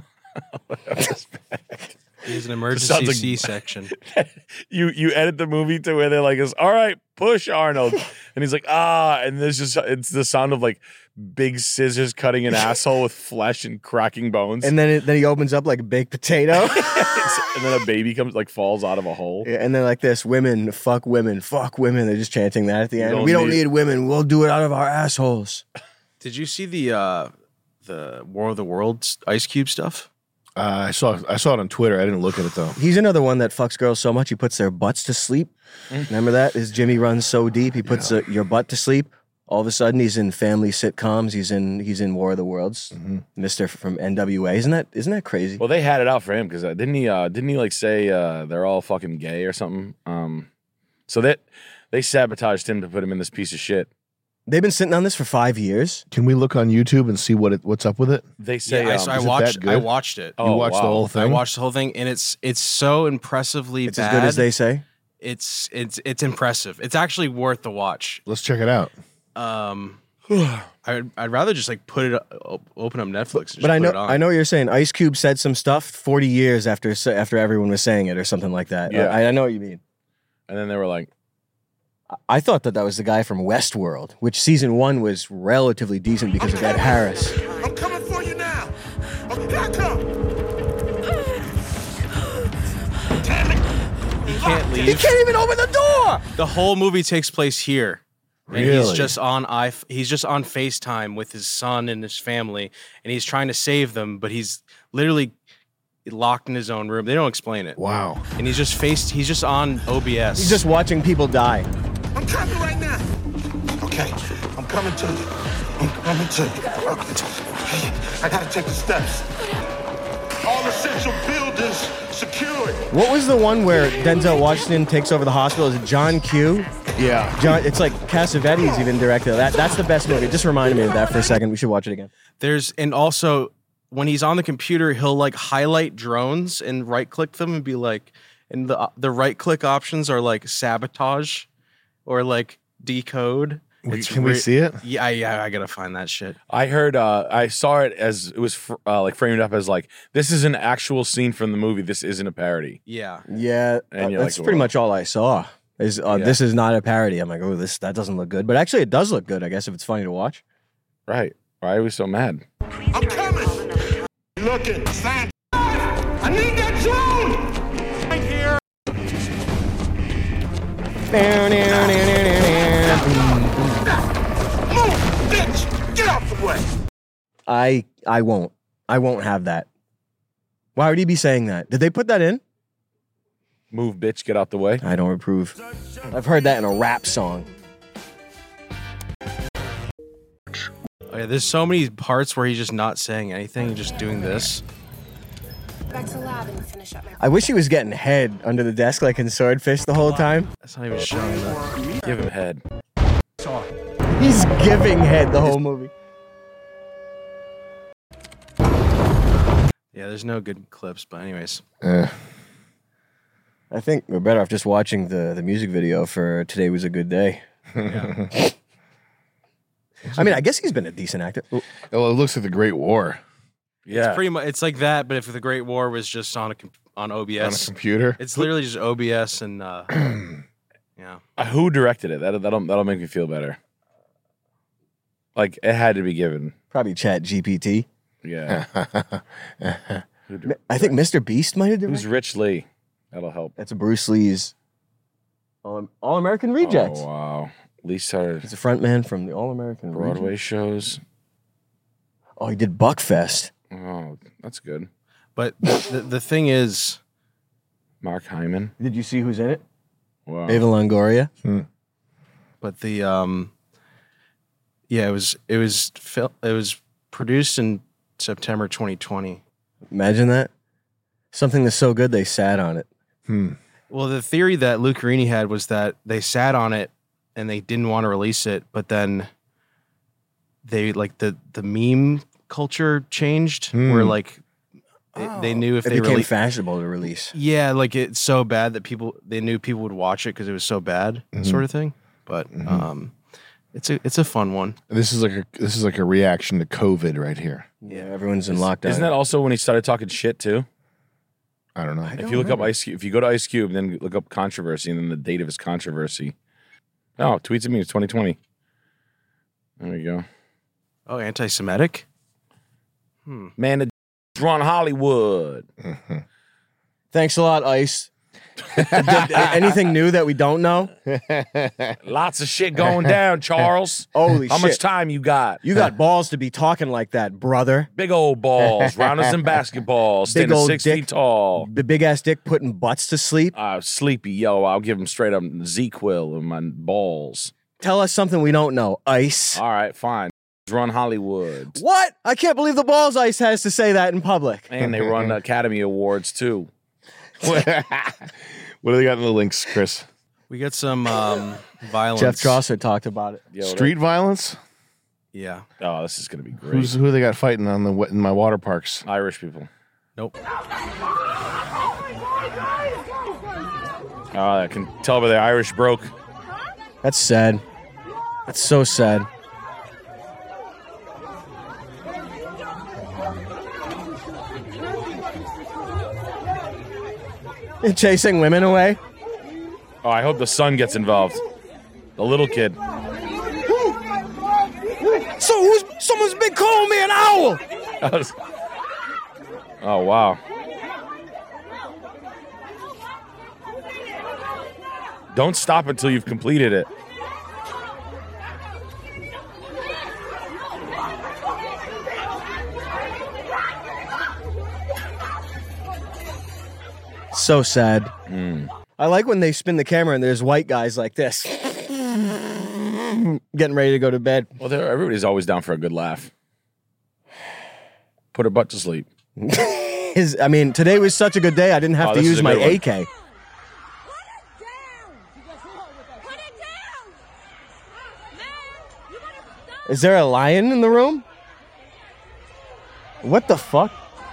He's an Sounds emergency like- C-section. you you edit the movie to where they're like, "All right, push Arnold," and he's like, "Ah," and there's just it's the sound of like big scissors cutting an asshole with flesh and cracking bones, And then it, then he opens up like a baked potato. and then a baby comes like falls out of a hole. Yeah, and then like this, women, fuck women, fuck women. They're just chanting that at the end. don't we don't need- need women. We'll do it out of our assholes. Did you see the uh, the War of the Worlds Ice Cube stuff? Uh, I saw. I saw it on Twitter. I didn't look at it though. He's another one that fucks girls so much he puts their butts to sleep. Remember that? His Jimmy runs so deep he puts uh, your butt to sleep. All of a sudden he's in family sitcoms. He's in he's in War of the Worlds. Mister from N W A. Isn't that isn't that crazy? Well, they had it out for him because uh, didn't he? Uh, didn't he like say uh, they're all fucking gay or something? Um, so that they sabotaged him to put him in this piece of shit. They've been sitting on this for five years. Can we look on YouTube and see what it, what's up with it? They say, yeah, I, um, so I is it that watched. I good? watched it. Oh, you watched the wow. whole I thing. watched the whole thing, and it's it's so impressively It's bad. as good as they say. It's it's it's impressive. It's actually worth the watch. Let's check it out. Um, I'd, I'd rather just like put it o- open up Netflix. And just But I put know it on. I know what you're saying. Ice Cube said some stuff forty years after after everyone was saying it or something like that. Yeah. I, I know what you mean. and then they were like, I thought that that was the guy from Westworld, which season one was relatively decent because of Ed Harris. I'm coming for you now. I'm back up. Damn it. he can't leave. He can't even open the door. The whole movie takes place here. And he's Really? just on i he's just on FaceTime with his son and his family, and he's trying to save them, but he's literally locked in his own room. They don't explain it. Wow. And he's just faced he's just on O B S. He's just watching people die. I'm coming right now. Okay, I'm coming to you. I'm coming to you. I gotta take the steps. All essential buildings secured. What was the one where Denzel Washington takes over the hospital? Is it John Q? Yeah. John, it's like Cassavetes even directed that. That's the best movie. It just reminded me of that for a second. We should watch it again. There's and also when he's on the computer, he'll like highlight drones and right click them and be like, and the the right click options are like sabotage or like decode. We- It's Can we re- see it? Yeah, yeah, I gotta find that shit. I heard, uh, I saw it as it was fr- uh, like framed up as like this is an actual scene from the movie. This isn't a parody. Yeah, Yeah, And uh, you're that's like, pretty "Whoa." much all I saw. Is uh, Yeah. this is not a parody? I'm like, oh, this that doesn't look good. But actually, it does look good. I guess if it's funny to watch. Right? Why are we so mad? I'm coming. Looking. Stand. I need that drone. Right here. Move, bitch. Get out the way. I I won't. I won't have that. Why would he be saying that? Did they put that in? Move, bitch, get out the way. I don't approve. I've heard that in a rap song. Oh, yeah, there's so many parts where he's just not saying anything, just doing this. Back to the lab and finish up my. I wish he was getting head under the desk like in Swordfish the whole time. That's not even showing that. Give him head. He's giving head the whole movie. Yeah, there's no good clips, but anyways. Eh. I think we're better off just watching the, the music video for Today Was a Good Day. I mean, I guess he's been a decent actor. Well, it looks like the Great War. Yeah. It's pretty much it's like that, but if the Great War was just on a com- on O B S, On a computer? it's literally just O B S and uh, yeah. Uh, who directed it? That that'll that'll make me feel better. Like it had to be given. Probably Chat G P T. Yeah. Who dir- I think Mister Beast might have Who's directed. Rich Lee? That'll help. That's a Bruce Lee's All, All American Rejects. Oh wow. Lee started He's a front man from the All American Broadway Rejects. shows. Oh, he did Buckfest. Oh, that's good. But the, the thing is, Mark Hyman. Did you see who's in it? Wow. Ava Longoria. but the um, yeah, it was it was fil- it was produced in September twenty twenty. Imagine that. Something that's so good they sat on it. Well, the theory that Lou Carini had was that they sat on it and they didn't want to release it, but then they like the the meme culture changed, where like they, they knew if It they became released, fashionable to release. yeah, like it's so bad that people they knew people would watch it because it was so bad, sort of thing. But um, it's a it's a fun one. This is like a this is like a reaction to COVID right here. Yeah, everyone's in lockdown. Isn't that also when he started talking shit too? I don't know. If you look up Ice Cube, if you go to Ice Cube, then look up controversy and then the date of his controversy. Oh, tweets at me. It's twenty twenty. There you go. Oh, anti-Semitic. Man, the Ron Hollywood. Thanks a lot, Ice. Did- anything new that we don't know? Lots of shit going down, Charles. Holy How shit. much time you got? You got balls to be talking like that, brother. Big old balls, rounders and basketballs, Big standing old six dick. feet tall. The big ass dick putting butts to sleep. Uh, sleepy, yo. I'll give him straight up Z-Quil in my balls. Tell us something we don't know, Ice. All right, fine. Ron Hollywood. What? I can't believe the balls Ice has to say that in public. And they run Academy Awards, too. What do they got in the links, Chris? We got some um, violence. Jeff Chaucer talked about it. Yo, Street violence? Yeah. Oh, this is going to be great. Who's who they got fighting on the wa- in my water parks? Irish people. Nope. Oh, I can tell by the Irish broke. That's sad. That's so sad. Chasing women away. Oh, I hope the son gets involved. The little kid. So who's someone's been calling me an owl? Oh, wow. Don't stop until you've completed it. So sad. I like when they spin the camera and there's white guys like this, getting ready to go to bed. Well, there, everybody's always down for a good laugh. Put her butt to sleep. His, I mean, today was such a good day. I didn't have Oh, to this is use a my good one. A K. Is there a lion in the room? What the fuck?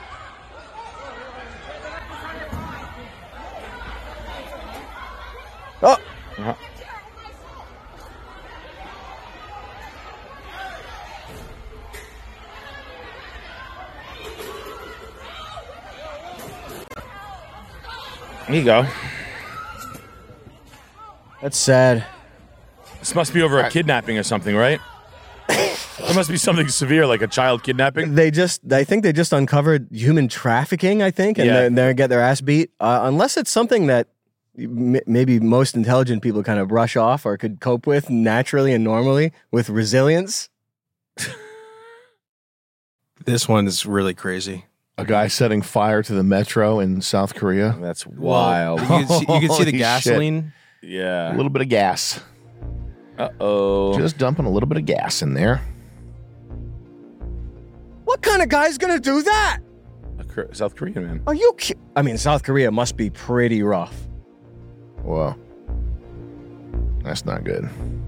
Oh, Uh-huh. There you go. that's sad. This must be over a kidnapping or something, right? There must be something severe, like a child kidnapping. They just, I think they just uncovered human trafficking, I think, and Yeah. they're, they're gonna get their ass beat. Uh, unless it's something that m- maybe most intelligent people kind of brush off or could cope with naturally and normally with resilience. This one's really crazy. A guy setting fire to the metro in South Korea. That's wild. You can see, you can see Holy the shit. gasoline. A Yeah. little bit of gas. Uh-oh. Just dumping a little bit of gas in there. What kind of guy's gonna do that? A Kor- South Korean man. Are you ki- I mean, South Korea must be pretty rough. Whoa. That's not good.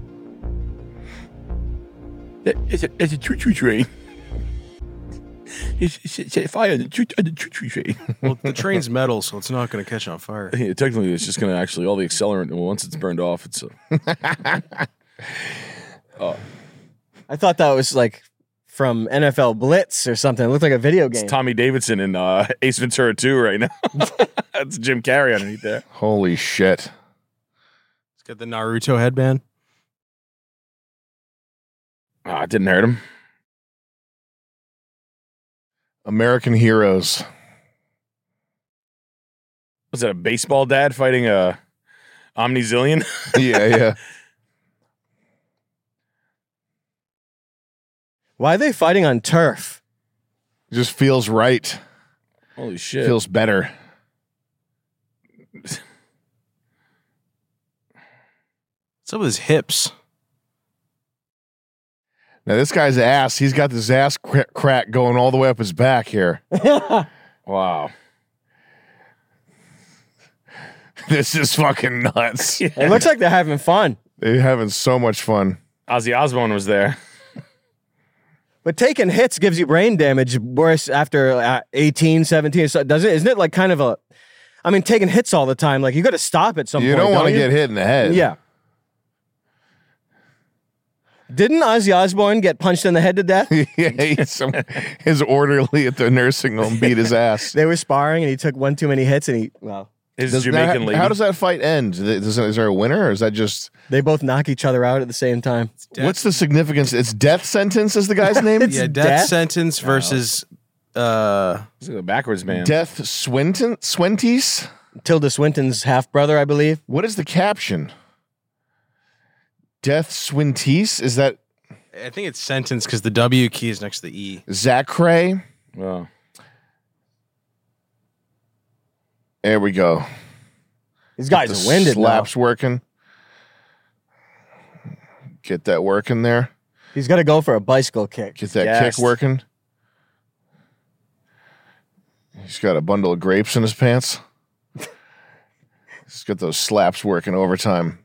It's a, it's a choo-choo train. It's, it's, it's a fire on the choo- on the choo-choo train. Well, the train's metal, so it's not going to catch on fire. Yeah, technically, it's just going to actually, all the accelerant, well, once it's burned off, it's a, I thought that was like from N F L Blitz or something. It looked like a video game. It's Tommy Davidson in uh, Ace Ventura two right now. That's Jim Carrey underneath there. Holy shit. Let's get the Naruto headband. Oh, it didn't hurt him. American Heroes. Was that a baseball dad fighting a Omnizillion? Yeah, yeah. Why are they fighting on turf? It just feels right. Holy shit. Feels better. What's up with his hips? Now, this guy's ass, he's got this ass cr- crack going all the way up his back here. Wow. This is fucking nuts. It looks like they're having fun. They're having so much fun. Ozzy Osbourne was there. But taking hits gives you brain damage worse after uh, eighteen, seventeen. So doesn't isn't it like kind of a I mean, taking hits all the time, like you got to stop at some You point. don't want to you? get hit in the head. Yeah. Didn't Ozzy Osbourne get punched in the head to death? Yeah, he's some, his orderly at the nursing home beat his ass. They were sparring and he took one too many hits and he, well, His Does Jamaican that- lady. How does that fight end? Is, is there a winner or is that just... they both knock each other out at the same time. What's the significance? It's death sentence is the guy's name? It's Yeah, death, death? sentence versus uh This is a backwards man. Death Swinton? Swinties? Tilda Swinton's half brother, I believe. What is the caption? Death Swinties? Is that I think it's sentence because the W key is next to the E. Zachary? Wow. There we go. These guys The are winded now. slaps working. Get that working there. He's got to go for a bicycle kick. Get that Yes. kick working. He's got a bundle of grapes in his pants. He's got those slaps working overtime.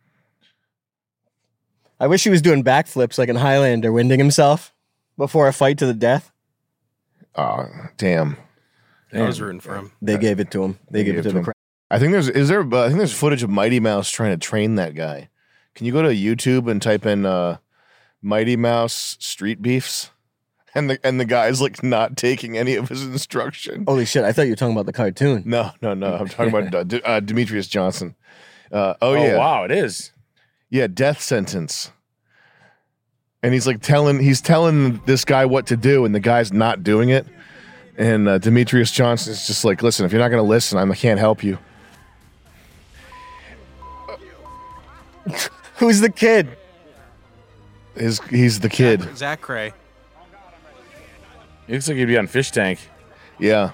I wish he was doing backflips like in Highlander, winding himself before a fight to the death. Oh, damn. I was rooting for him. They gave it to him. They, They gave gave it to it to the him. crowd. I think there's is there uh, I think there's footage of Mighty Mouse trying to train that guy. Can you go to YouTube and type in uh, Mighty Mouse street beefs? And the and the guy's like not taking any of his instruction. Holy shit, I thought you were talking about the cartoon. No, no, no. I'm talking about uh, D- uh, Demetrius Johnson. Uh, oh, Oh, yeah. wow, it is. Yeah, death sentence. And he's like telling he's telling this guy what to do, and the guy's not doing it. And uh, Demetrius Johnson is just like, listen, if you're not going to listen, I can't help you. Who's the kid? His, he's the kid. Zach Cray. He looks like he'd be on Fish Tank. Yeah.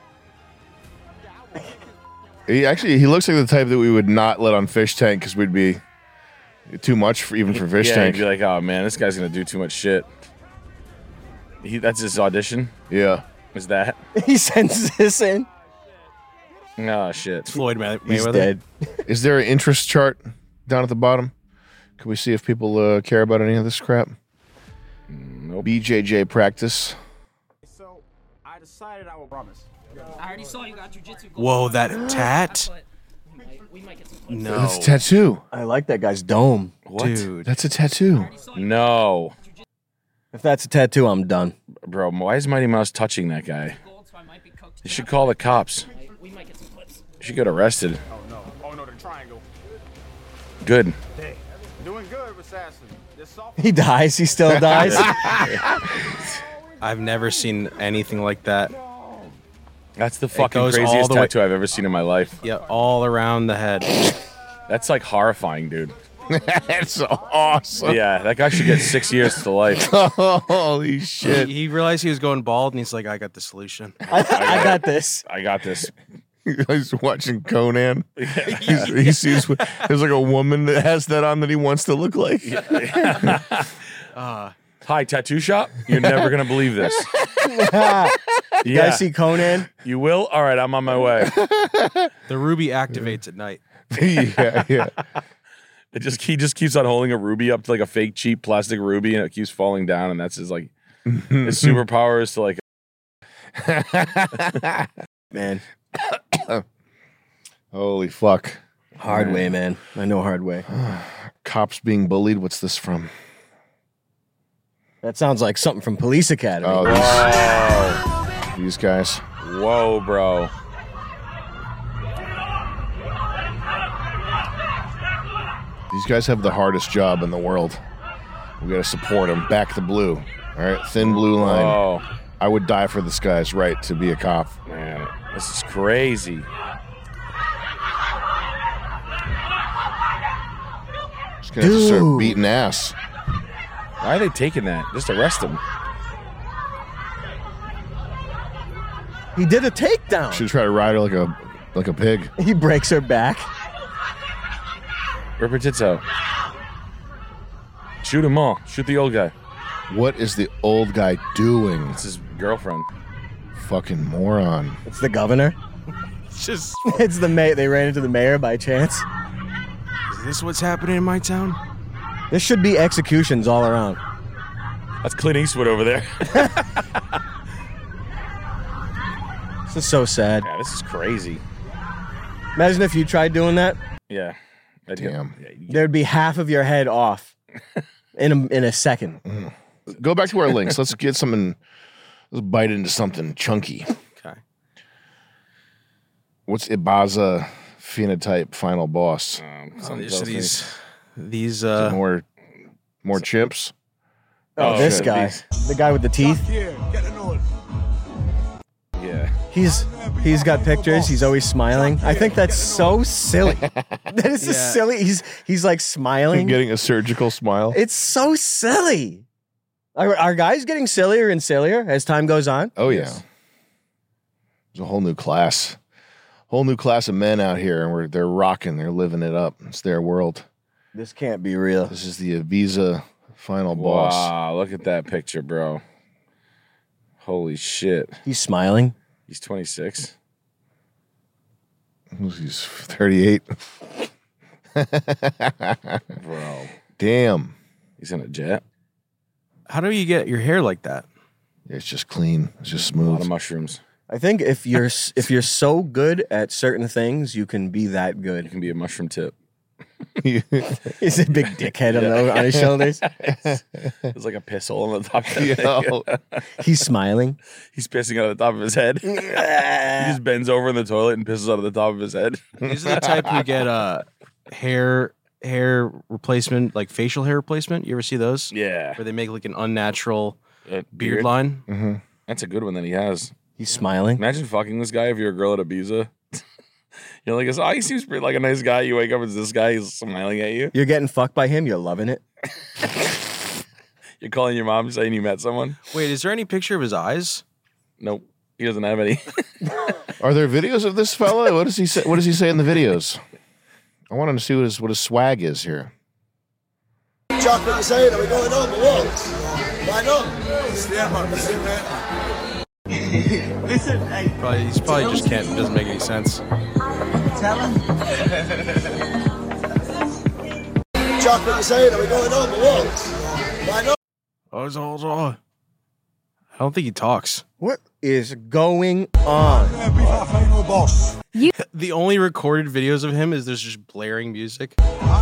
He actually he looks like the type that we would not let on Fish Tank because we'd be too much for even for Fish yeah, Tank. He'd be like, oh man, this guy's gonna do too much shit. He, that's his audition. Yeah. Is that? He sends this in. Oh shit. Floyd May- He's Mayweather. dead. Is there an interest chart down at the bottom? Can we see if people uh, care about any of this crap? Nope. B J J practice. So I decided I will promise. I already saw you got jujitsu. Whoa, that tat? No. That's a tattoo. I like that guy's dome. What? Dude. That's a tattoo. No. If that's a tattoo, I'm done. Bro, why is Mighty Mouse touching that guy? You should call the cops. You should get arrested. Oh no. Oh no, the triangle. Good. Hey, doing good, assassin. This soft- He dies. He still dies. I've never seen anything like that. That's the fucking goes all craziest the way- tattoo I've ever seen in my life. Yeah, all around the head. That's like horrifying, dude. That's so awesome. Yeah, that guy should get six years to life. Holy shit. He, he realized he was going bald, and he's like, "I got the solution." I, I got this. I got this. He's watching Conan. He's, he sees there's like a woman that has that on that he wants to look like. Uh, Hi, tattoo shop. You're never gonna believe this. You Yeah, guys see Conan? you will. All right, I'm on my way. the ruby activates at night. yeah, yeah. It just he just keeps on holding a ruby up to like a fake cheap plastic ruby, and it keeps falling down. And that's his like his superpower is to like. Man, Holy fuck. hard way, man. I know hard way. Cops being bullied. What's this from? That sounds like something from Police Academy. Oh, Whoa. these, these guys. Whoa, bro. These guys have the hardest job in the world. We got to support them. Back the blue. All right, thin blue line. Oh, I would die for this guy's right to be a cop. man. This is crazy. Just gonna have to start Dude. beating ass. Why are they taking that? Just arrest him. He did a takedown. Should try to ride her like a like a pig. He breaks her back. Rip her tits out. Shoot them all. Shoot the old guy. What is the old guy doing? It's his girlfriend. Fucking moron. It's the governor. It's just, It's the mayor. They ran into the mayor by chance. is this what's happening in my town? There should be executions all around. That's Clint Eastwood over there. This is so sad. Yeah, this is crazy. Imagine if you tried doing that. Yeah. I'd go- Damn. yeah, you- There'd be half of your head off in a, in a second. Go back to our links. Let's get something. Let's bite into something chunky. Okay. What's Ibaza phenotype final boss? Um, So something these, tells me- these, these, Is it uh, more, more chimps. Oh, Oh, this shit. guy, the guy with the teeth. Yeah. He's he's got pictures. He's always smiling. I think that's so silly. That is just Yeah. silly. He's he's like smiling. Getting a surgical smile. It's so silly. Are, are guys getting sillier and sillier as time goes on? Oh yeah. There's a whole new class, whole new class of men out here, and we're they're rocking. They're living it up. It's their world. This can't be real. This is the Ibiza final boss. Wow, look at that picture, bro. Holy shit. He's smiling. He's twenty-six. He's thirty-eight. Bro. Damn. He's in a jet. how do you get your hair like that? It's just clean. It's just A lot smooth. of mushrooms. I think if you're s- if you're so good at certain things, you can be that You good. can be a mushroom tip. He's a big dickhead on, the, on his shoulders. There's like a piss hole on the top of his Yo. He's smiling. He's pissing out of the top of his head. He just bends over in the toilet and pisses out of the top of his head. These are the type who get uh, hair hair replacement, like facial hair replacement. You ever see those? Yeah. Where they make like an unnatural Uh, beard line. Mm-hmm. That's a good one that he has. He's smiling. Imagine fucking this guy if you're a girl at Ibiza. You're like, oh, he seems pretty like a nice guy. You wake up, it's this guy, he's smiling at you. You're getting fucked by him. You're loving it. You're calling your mom saying you met someone. Wait, is there any picture of his eyes? Nope. He doesn't have any. Are there videos of this fella? What does he say? What does he say in the videos? I want him to see what his what his swag is here. Chocolate is saying, are we going home or what? Why not? Stand up, listen, man. Listen, hey. Probably, he's probably just can't. Doesn't make any sense. Tell him. Chocolate is saying, are we going home or what? Why not? Oh, it's all- it's all- I don't think he talks. What is going on? You- the only recorded videos of him is there's just blaring music.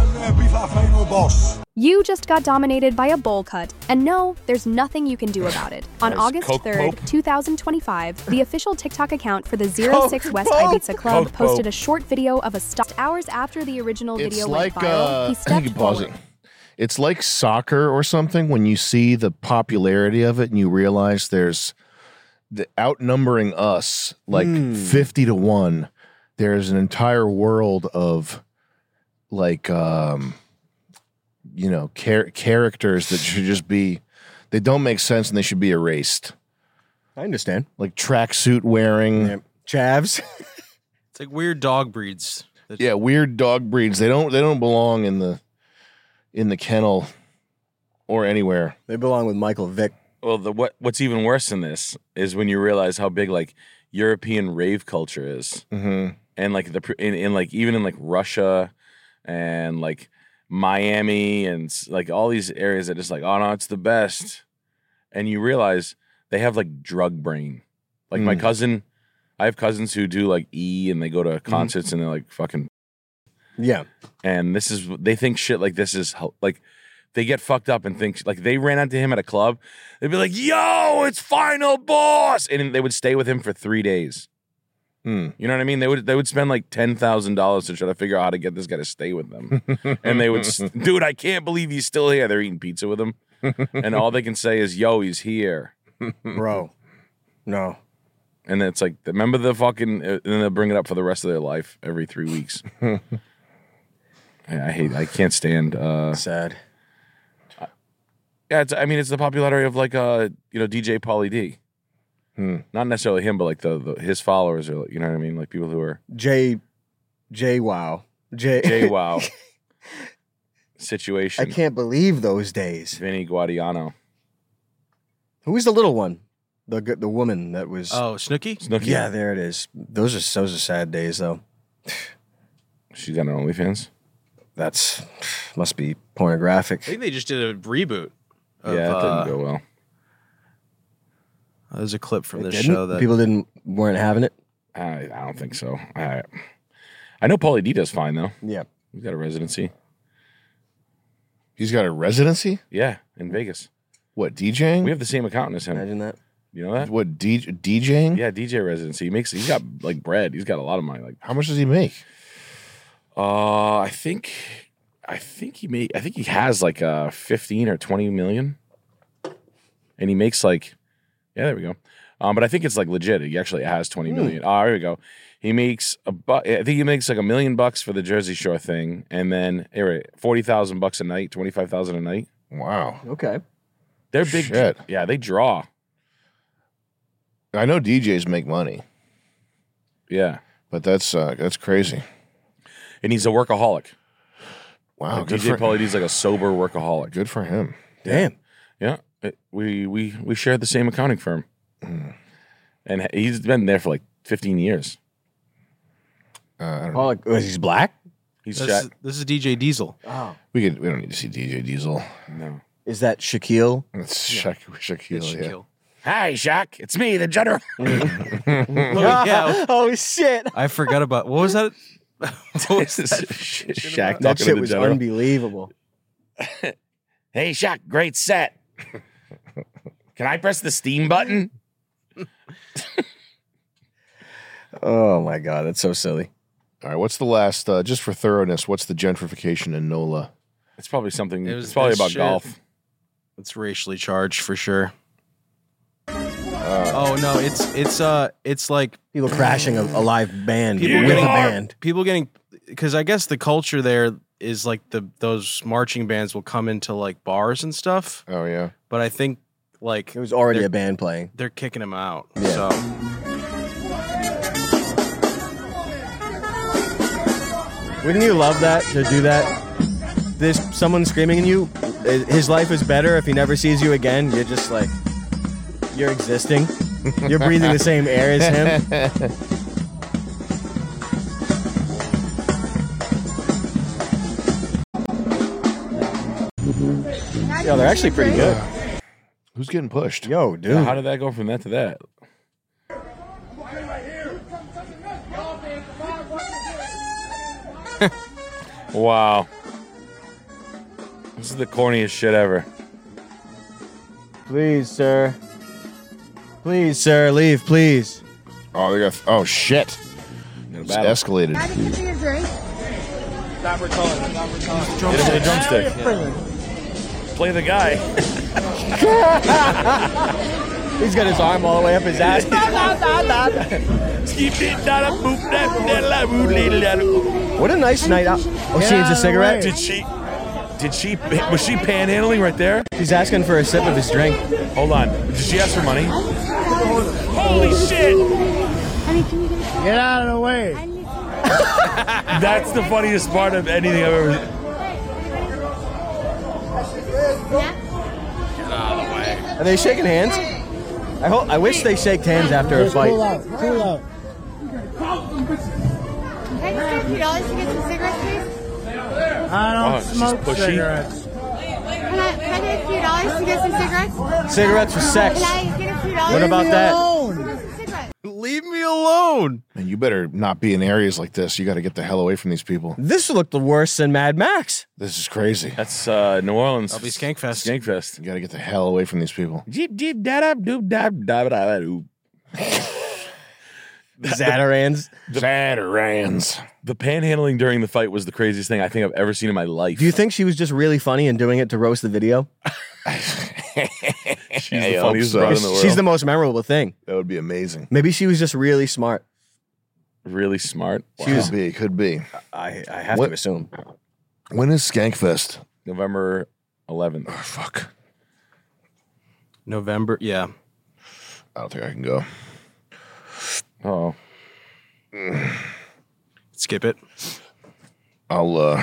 You just got dominated by a bowl cut, and no, there's nothing you can do about it. On Nice. August Coke third, Pope. two thousand twenty-five, the official TikTok account for the zero six Coke West Pope. Ibiza Club Coke posted Pope. a short video of a stop. Hours after the original It's video like went viral, uh, he I stepped think you pause forward. it. It's like soccer or something when you see the popularity of it and you realize there's the outnumbering us like Hmm. fifty to one. There's an entire world of like um you know char- characters that should just be they don't make sense and they should be erased. I understand. Like tracksuit wearing, Yeah. Chavs. It's like weird dog breeds. that- yeah, weird dog breeds. They don't they don't belong in the in the kennel or anywhere. They belong with Michael Vick. Well, the what what's even worse than this is when you realize how big like European rave culture is, Mm-hmm. and like the in, in like even in like Russia and like Miami and s- like all these areas that just like oh no it's the best, and you realize they have like drug brain. Like my Mm. cousin, I have cousins who do like E and they go to concerts and they're like fucking Yeah. and this is they think shit like this is hel- like they get fucked up and think like they ran into him at a club. They'd be like, "Yo, it's Final Boss," and they would stay with him for three days. Hmm. You know what I mean? They would they would spend like ten thousand dollars to try to figure out how to get this guy to stay with them. And they would, dude, I can't believe he's still here. They're eating pizza with him, and all they can say is, "Yo, he's here, bro." No. And it's like, remember the fucking, and then they'll bring it up for the rest of their life every three weeks. I, I hate, I can't stand. Uh, Sad. Uh, yeah, it's, I mean, it's the popularity of like, uh, you know, D J Pauly D. Hmm. Not necessarily him, but like the, the his followers, or you know what I mean, like people who are J, J Wow, J J Wow situation. I can't believe those days. Vinny Guadiano. Who was the little one? The the woman that was Oh, Snooki? Snooki. Yeah, there it is. Those are those are sad days though. She's got an OnlyFans. That's must be pornographic. I think they just did a reboot. Of, Yeah, it didn't uh, go well. There's a clip from It this didn't? show that people didn't weren't having it. I, I don't think so. I I know Pauly D does fine though. Yeah, he's got a residency. He's got a residency? Yeah, in Vegas. What, DJing? We have the same accountant as him. Imagine that. You know that? What, D- DJing? Yeah, D J residency. He makes. He's got like bread. He's got a lot of money. Like, how much does he make? Uh, I think, I think he made. I think he has like uh fifteen or twenty million, and he makes like, yeah, there we go. Um, but I think it's like legit. He actually has twenty million. Oh, here we go. He makes a bu- I think he makes like a million bucks for the Jersey Shore thing, and then here, forty thousand bucks a night, twenty five thousand a night. Wow. Okay. They're big. Shit. Yeah, they draw. I know D Js make money, Yeah, but that's uh, that's crazy. and he's a workaholic. Wow, Like, good D J for Pauly D's like a sober workaholic. good for him. Damn. Yeah, it- we we we share the same accounting firm, and he's been there for like fifteen years. Uh, I don't Oh, know. like, was he's black? He's this, Shaq. is, this is D J Diesel. Oh, We could we don't need to see D J Diesel. No. is that Shaquille? It's Sha- Shaquille. It's yeah. Shaquille. Hi, Shaq. It's me, the general. Oh, yeah. Oh shit! I forgot about what was that? What was that? Shaq That talking shit to the was general. unbelievable. Hey, Shaq, great set. Can I press the steam button? Oh my god, that's so silly. All right, what's the last? Uh, just for thoroughness, what's the gentrification in NOLA? It's probably something. It was it's probably this about shit. golf. It's racially charged for sure. oh no, it's it's uh it's like People crashing a, a live band. people with getting a band. people getting because I guess the culture there is like the those marching bands will come into like bars and stuff, Oh yeah, but I think like It was already they're, a band playing. they're kicking him out. Yeah. So Wouldn't you love that to do that? There's someone screaming at you. uh, His life is better if he never sees you again. You're just like, you're existing. You're breathing the same air as him. Yo, they're actually pretty good. who's getting pushed? Yo, dude. How did that go from that to that? Wow. This is the corniest shit ever. Please, sir. Please, sir, leave, please. Oh, they got. Oh shit! It's battle. escalated. Stop retarding. Stop retarding. Hit him with a drumstick. Play the guy. He's got his arm all the way up his ass. What a nice night out. Oh, she needs a cigarette? Did she? Did she? Was she panhandling right there? She's asking for a sip of his drink. Hold on. Did she ask for money? Holy shit! Get out of the way. That's the funniest part of anything I've ever. Are they shaking hands? I hope. I wish they shake hands after a fight. Cool out. Cool out. Can I just get a few dollars to get some cigarettes, please? I don't Oh, she's smoke pushy. cigarettes. Can I, can I get a few dollars to get some cigarettes? Cigarettes for sex. Can I get a few dollars? What about that? Alone. to get some cigarettes? Leave me alone. And you better not be in areas like this. You got to get the hell away from these people. This looked worse than Mad Max. This is crazy. That's uh, New Orleans. That'll be Skankfest. Skankfest. You got to get the hell away from these people. Jeep, jeep, da da doop da da da doop. Zatarans. Zatarans. The panhandling during the fight was the craziest thing I think I've ever seen in my life. Do you think she was just really funny and doing it to roast the video? She's Hey, the I funniest hope so. broad in the world. She's the most memorable thing. That would be amazing. Maybe she was just really smart. Really smart. She was- Could be. Could be. I, I have What- to assume. When is Skankfest? November eleventh. Oh, fuck. November, yeah. I don't think I can go. Oh. Skip it. I'll, uh...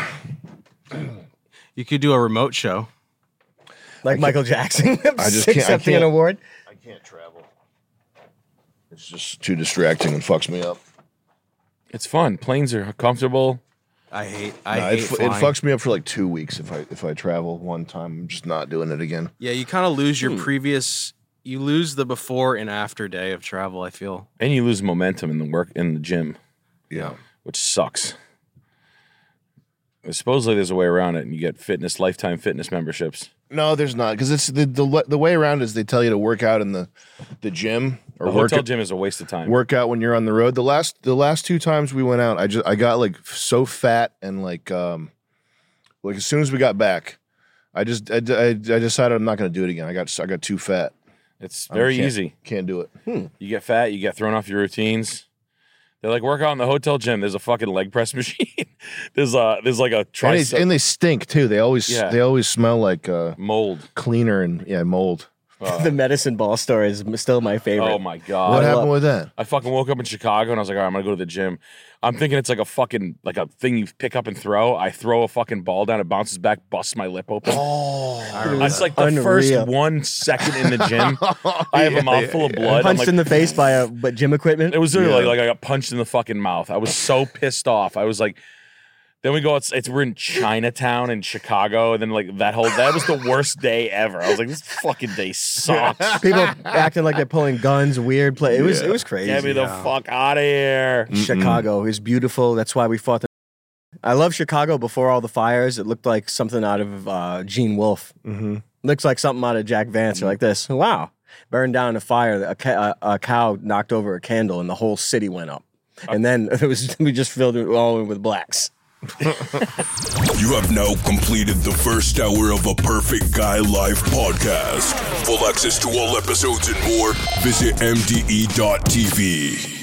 You could do a remote show. Like Michael Jackson I just can't- I accepting an can't- award. I can't travel. It's just too distracting and fucks me up. It's fun. Planes are comfortable. I hate. I No, hate it, fu- it flying. fucks me up for like two weeks if I if I travel one time. I'm just not doing it again. Yeah, you kind of lose your Hmm. previous. You lose the before and after day of travel. I feel. And you lose momentum in the work in the gym, Yeah. which sucks. Supposedly there's a way around it, and you get fitness lifetime fitness memberships. No, there's not, because it's the, the the way around is they tell you to work out in the the gym or The work hotel gym is a waste of time. work out when you're on the road. The last the last two times we went out, I just I got like so fat and like um like as soon as we got back, I just I, I, I decided I'm not going to do it again. I got I got too fat. It's I very can't- easy. Can't do it. You get fat, you get thrown off your routines. They're like, work out in the hotel gym. There's a fucking leg press machine. there's a there's like a And, tricep they, and they stink too. They always Yeah. they always smell like uh, mold. cleaner and yeah mold. Uh, The medicine ball story is still my favorite. oh my god! What I happened love- with that? I fucking woke up in Chicago and I was like, all right, I'm gonna go to the gym. I'm thinking it's like a fucking like a thing you pick up and throw. I throw a fucking ball down, it bounces back, busts my lip open. Oh, It's like the Unreal. first one second in the gym. I have a mouthful of blood. I'm Punched like, in the face by a but gym equipment. it was literally Yeah. like, like I got punched in the fucking mouth. I was so pissed off. I was like, then we go. It's, it's we're in Chinatown in Chicago, and then like that whole that was the worst day ever. I was like, this fucking day sucks. People acting like they're pulling guns, weird play. It was it was crazy. Get me the fuck out of here. Chicago is beautiful. That's why we fought the. I love Chicago before all the fires. It looked like something out of uh, Gene Wolfe. Mm-hmm. Looks like something out of Jack Vance. You're like this. Wow. Burned down a fire. A, ca- a, a cow knocked over a candle and the whole city went up. And then it was we just filled it all in with blacks. You have now completed the first hour of a Perfect Guy Live podcast. Full access to all episodes and more, visit M D E dot T V.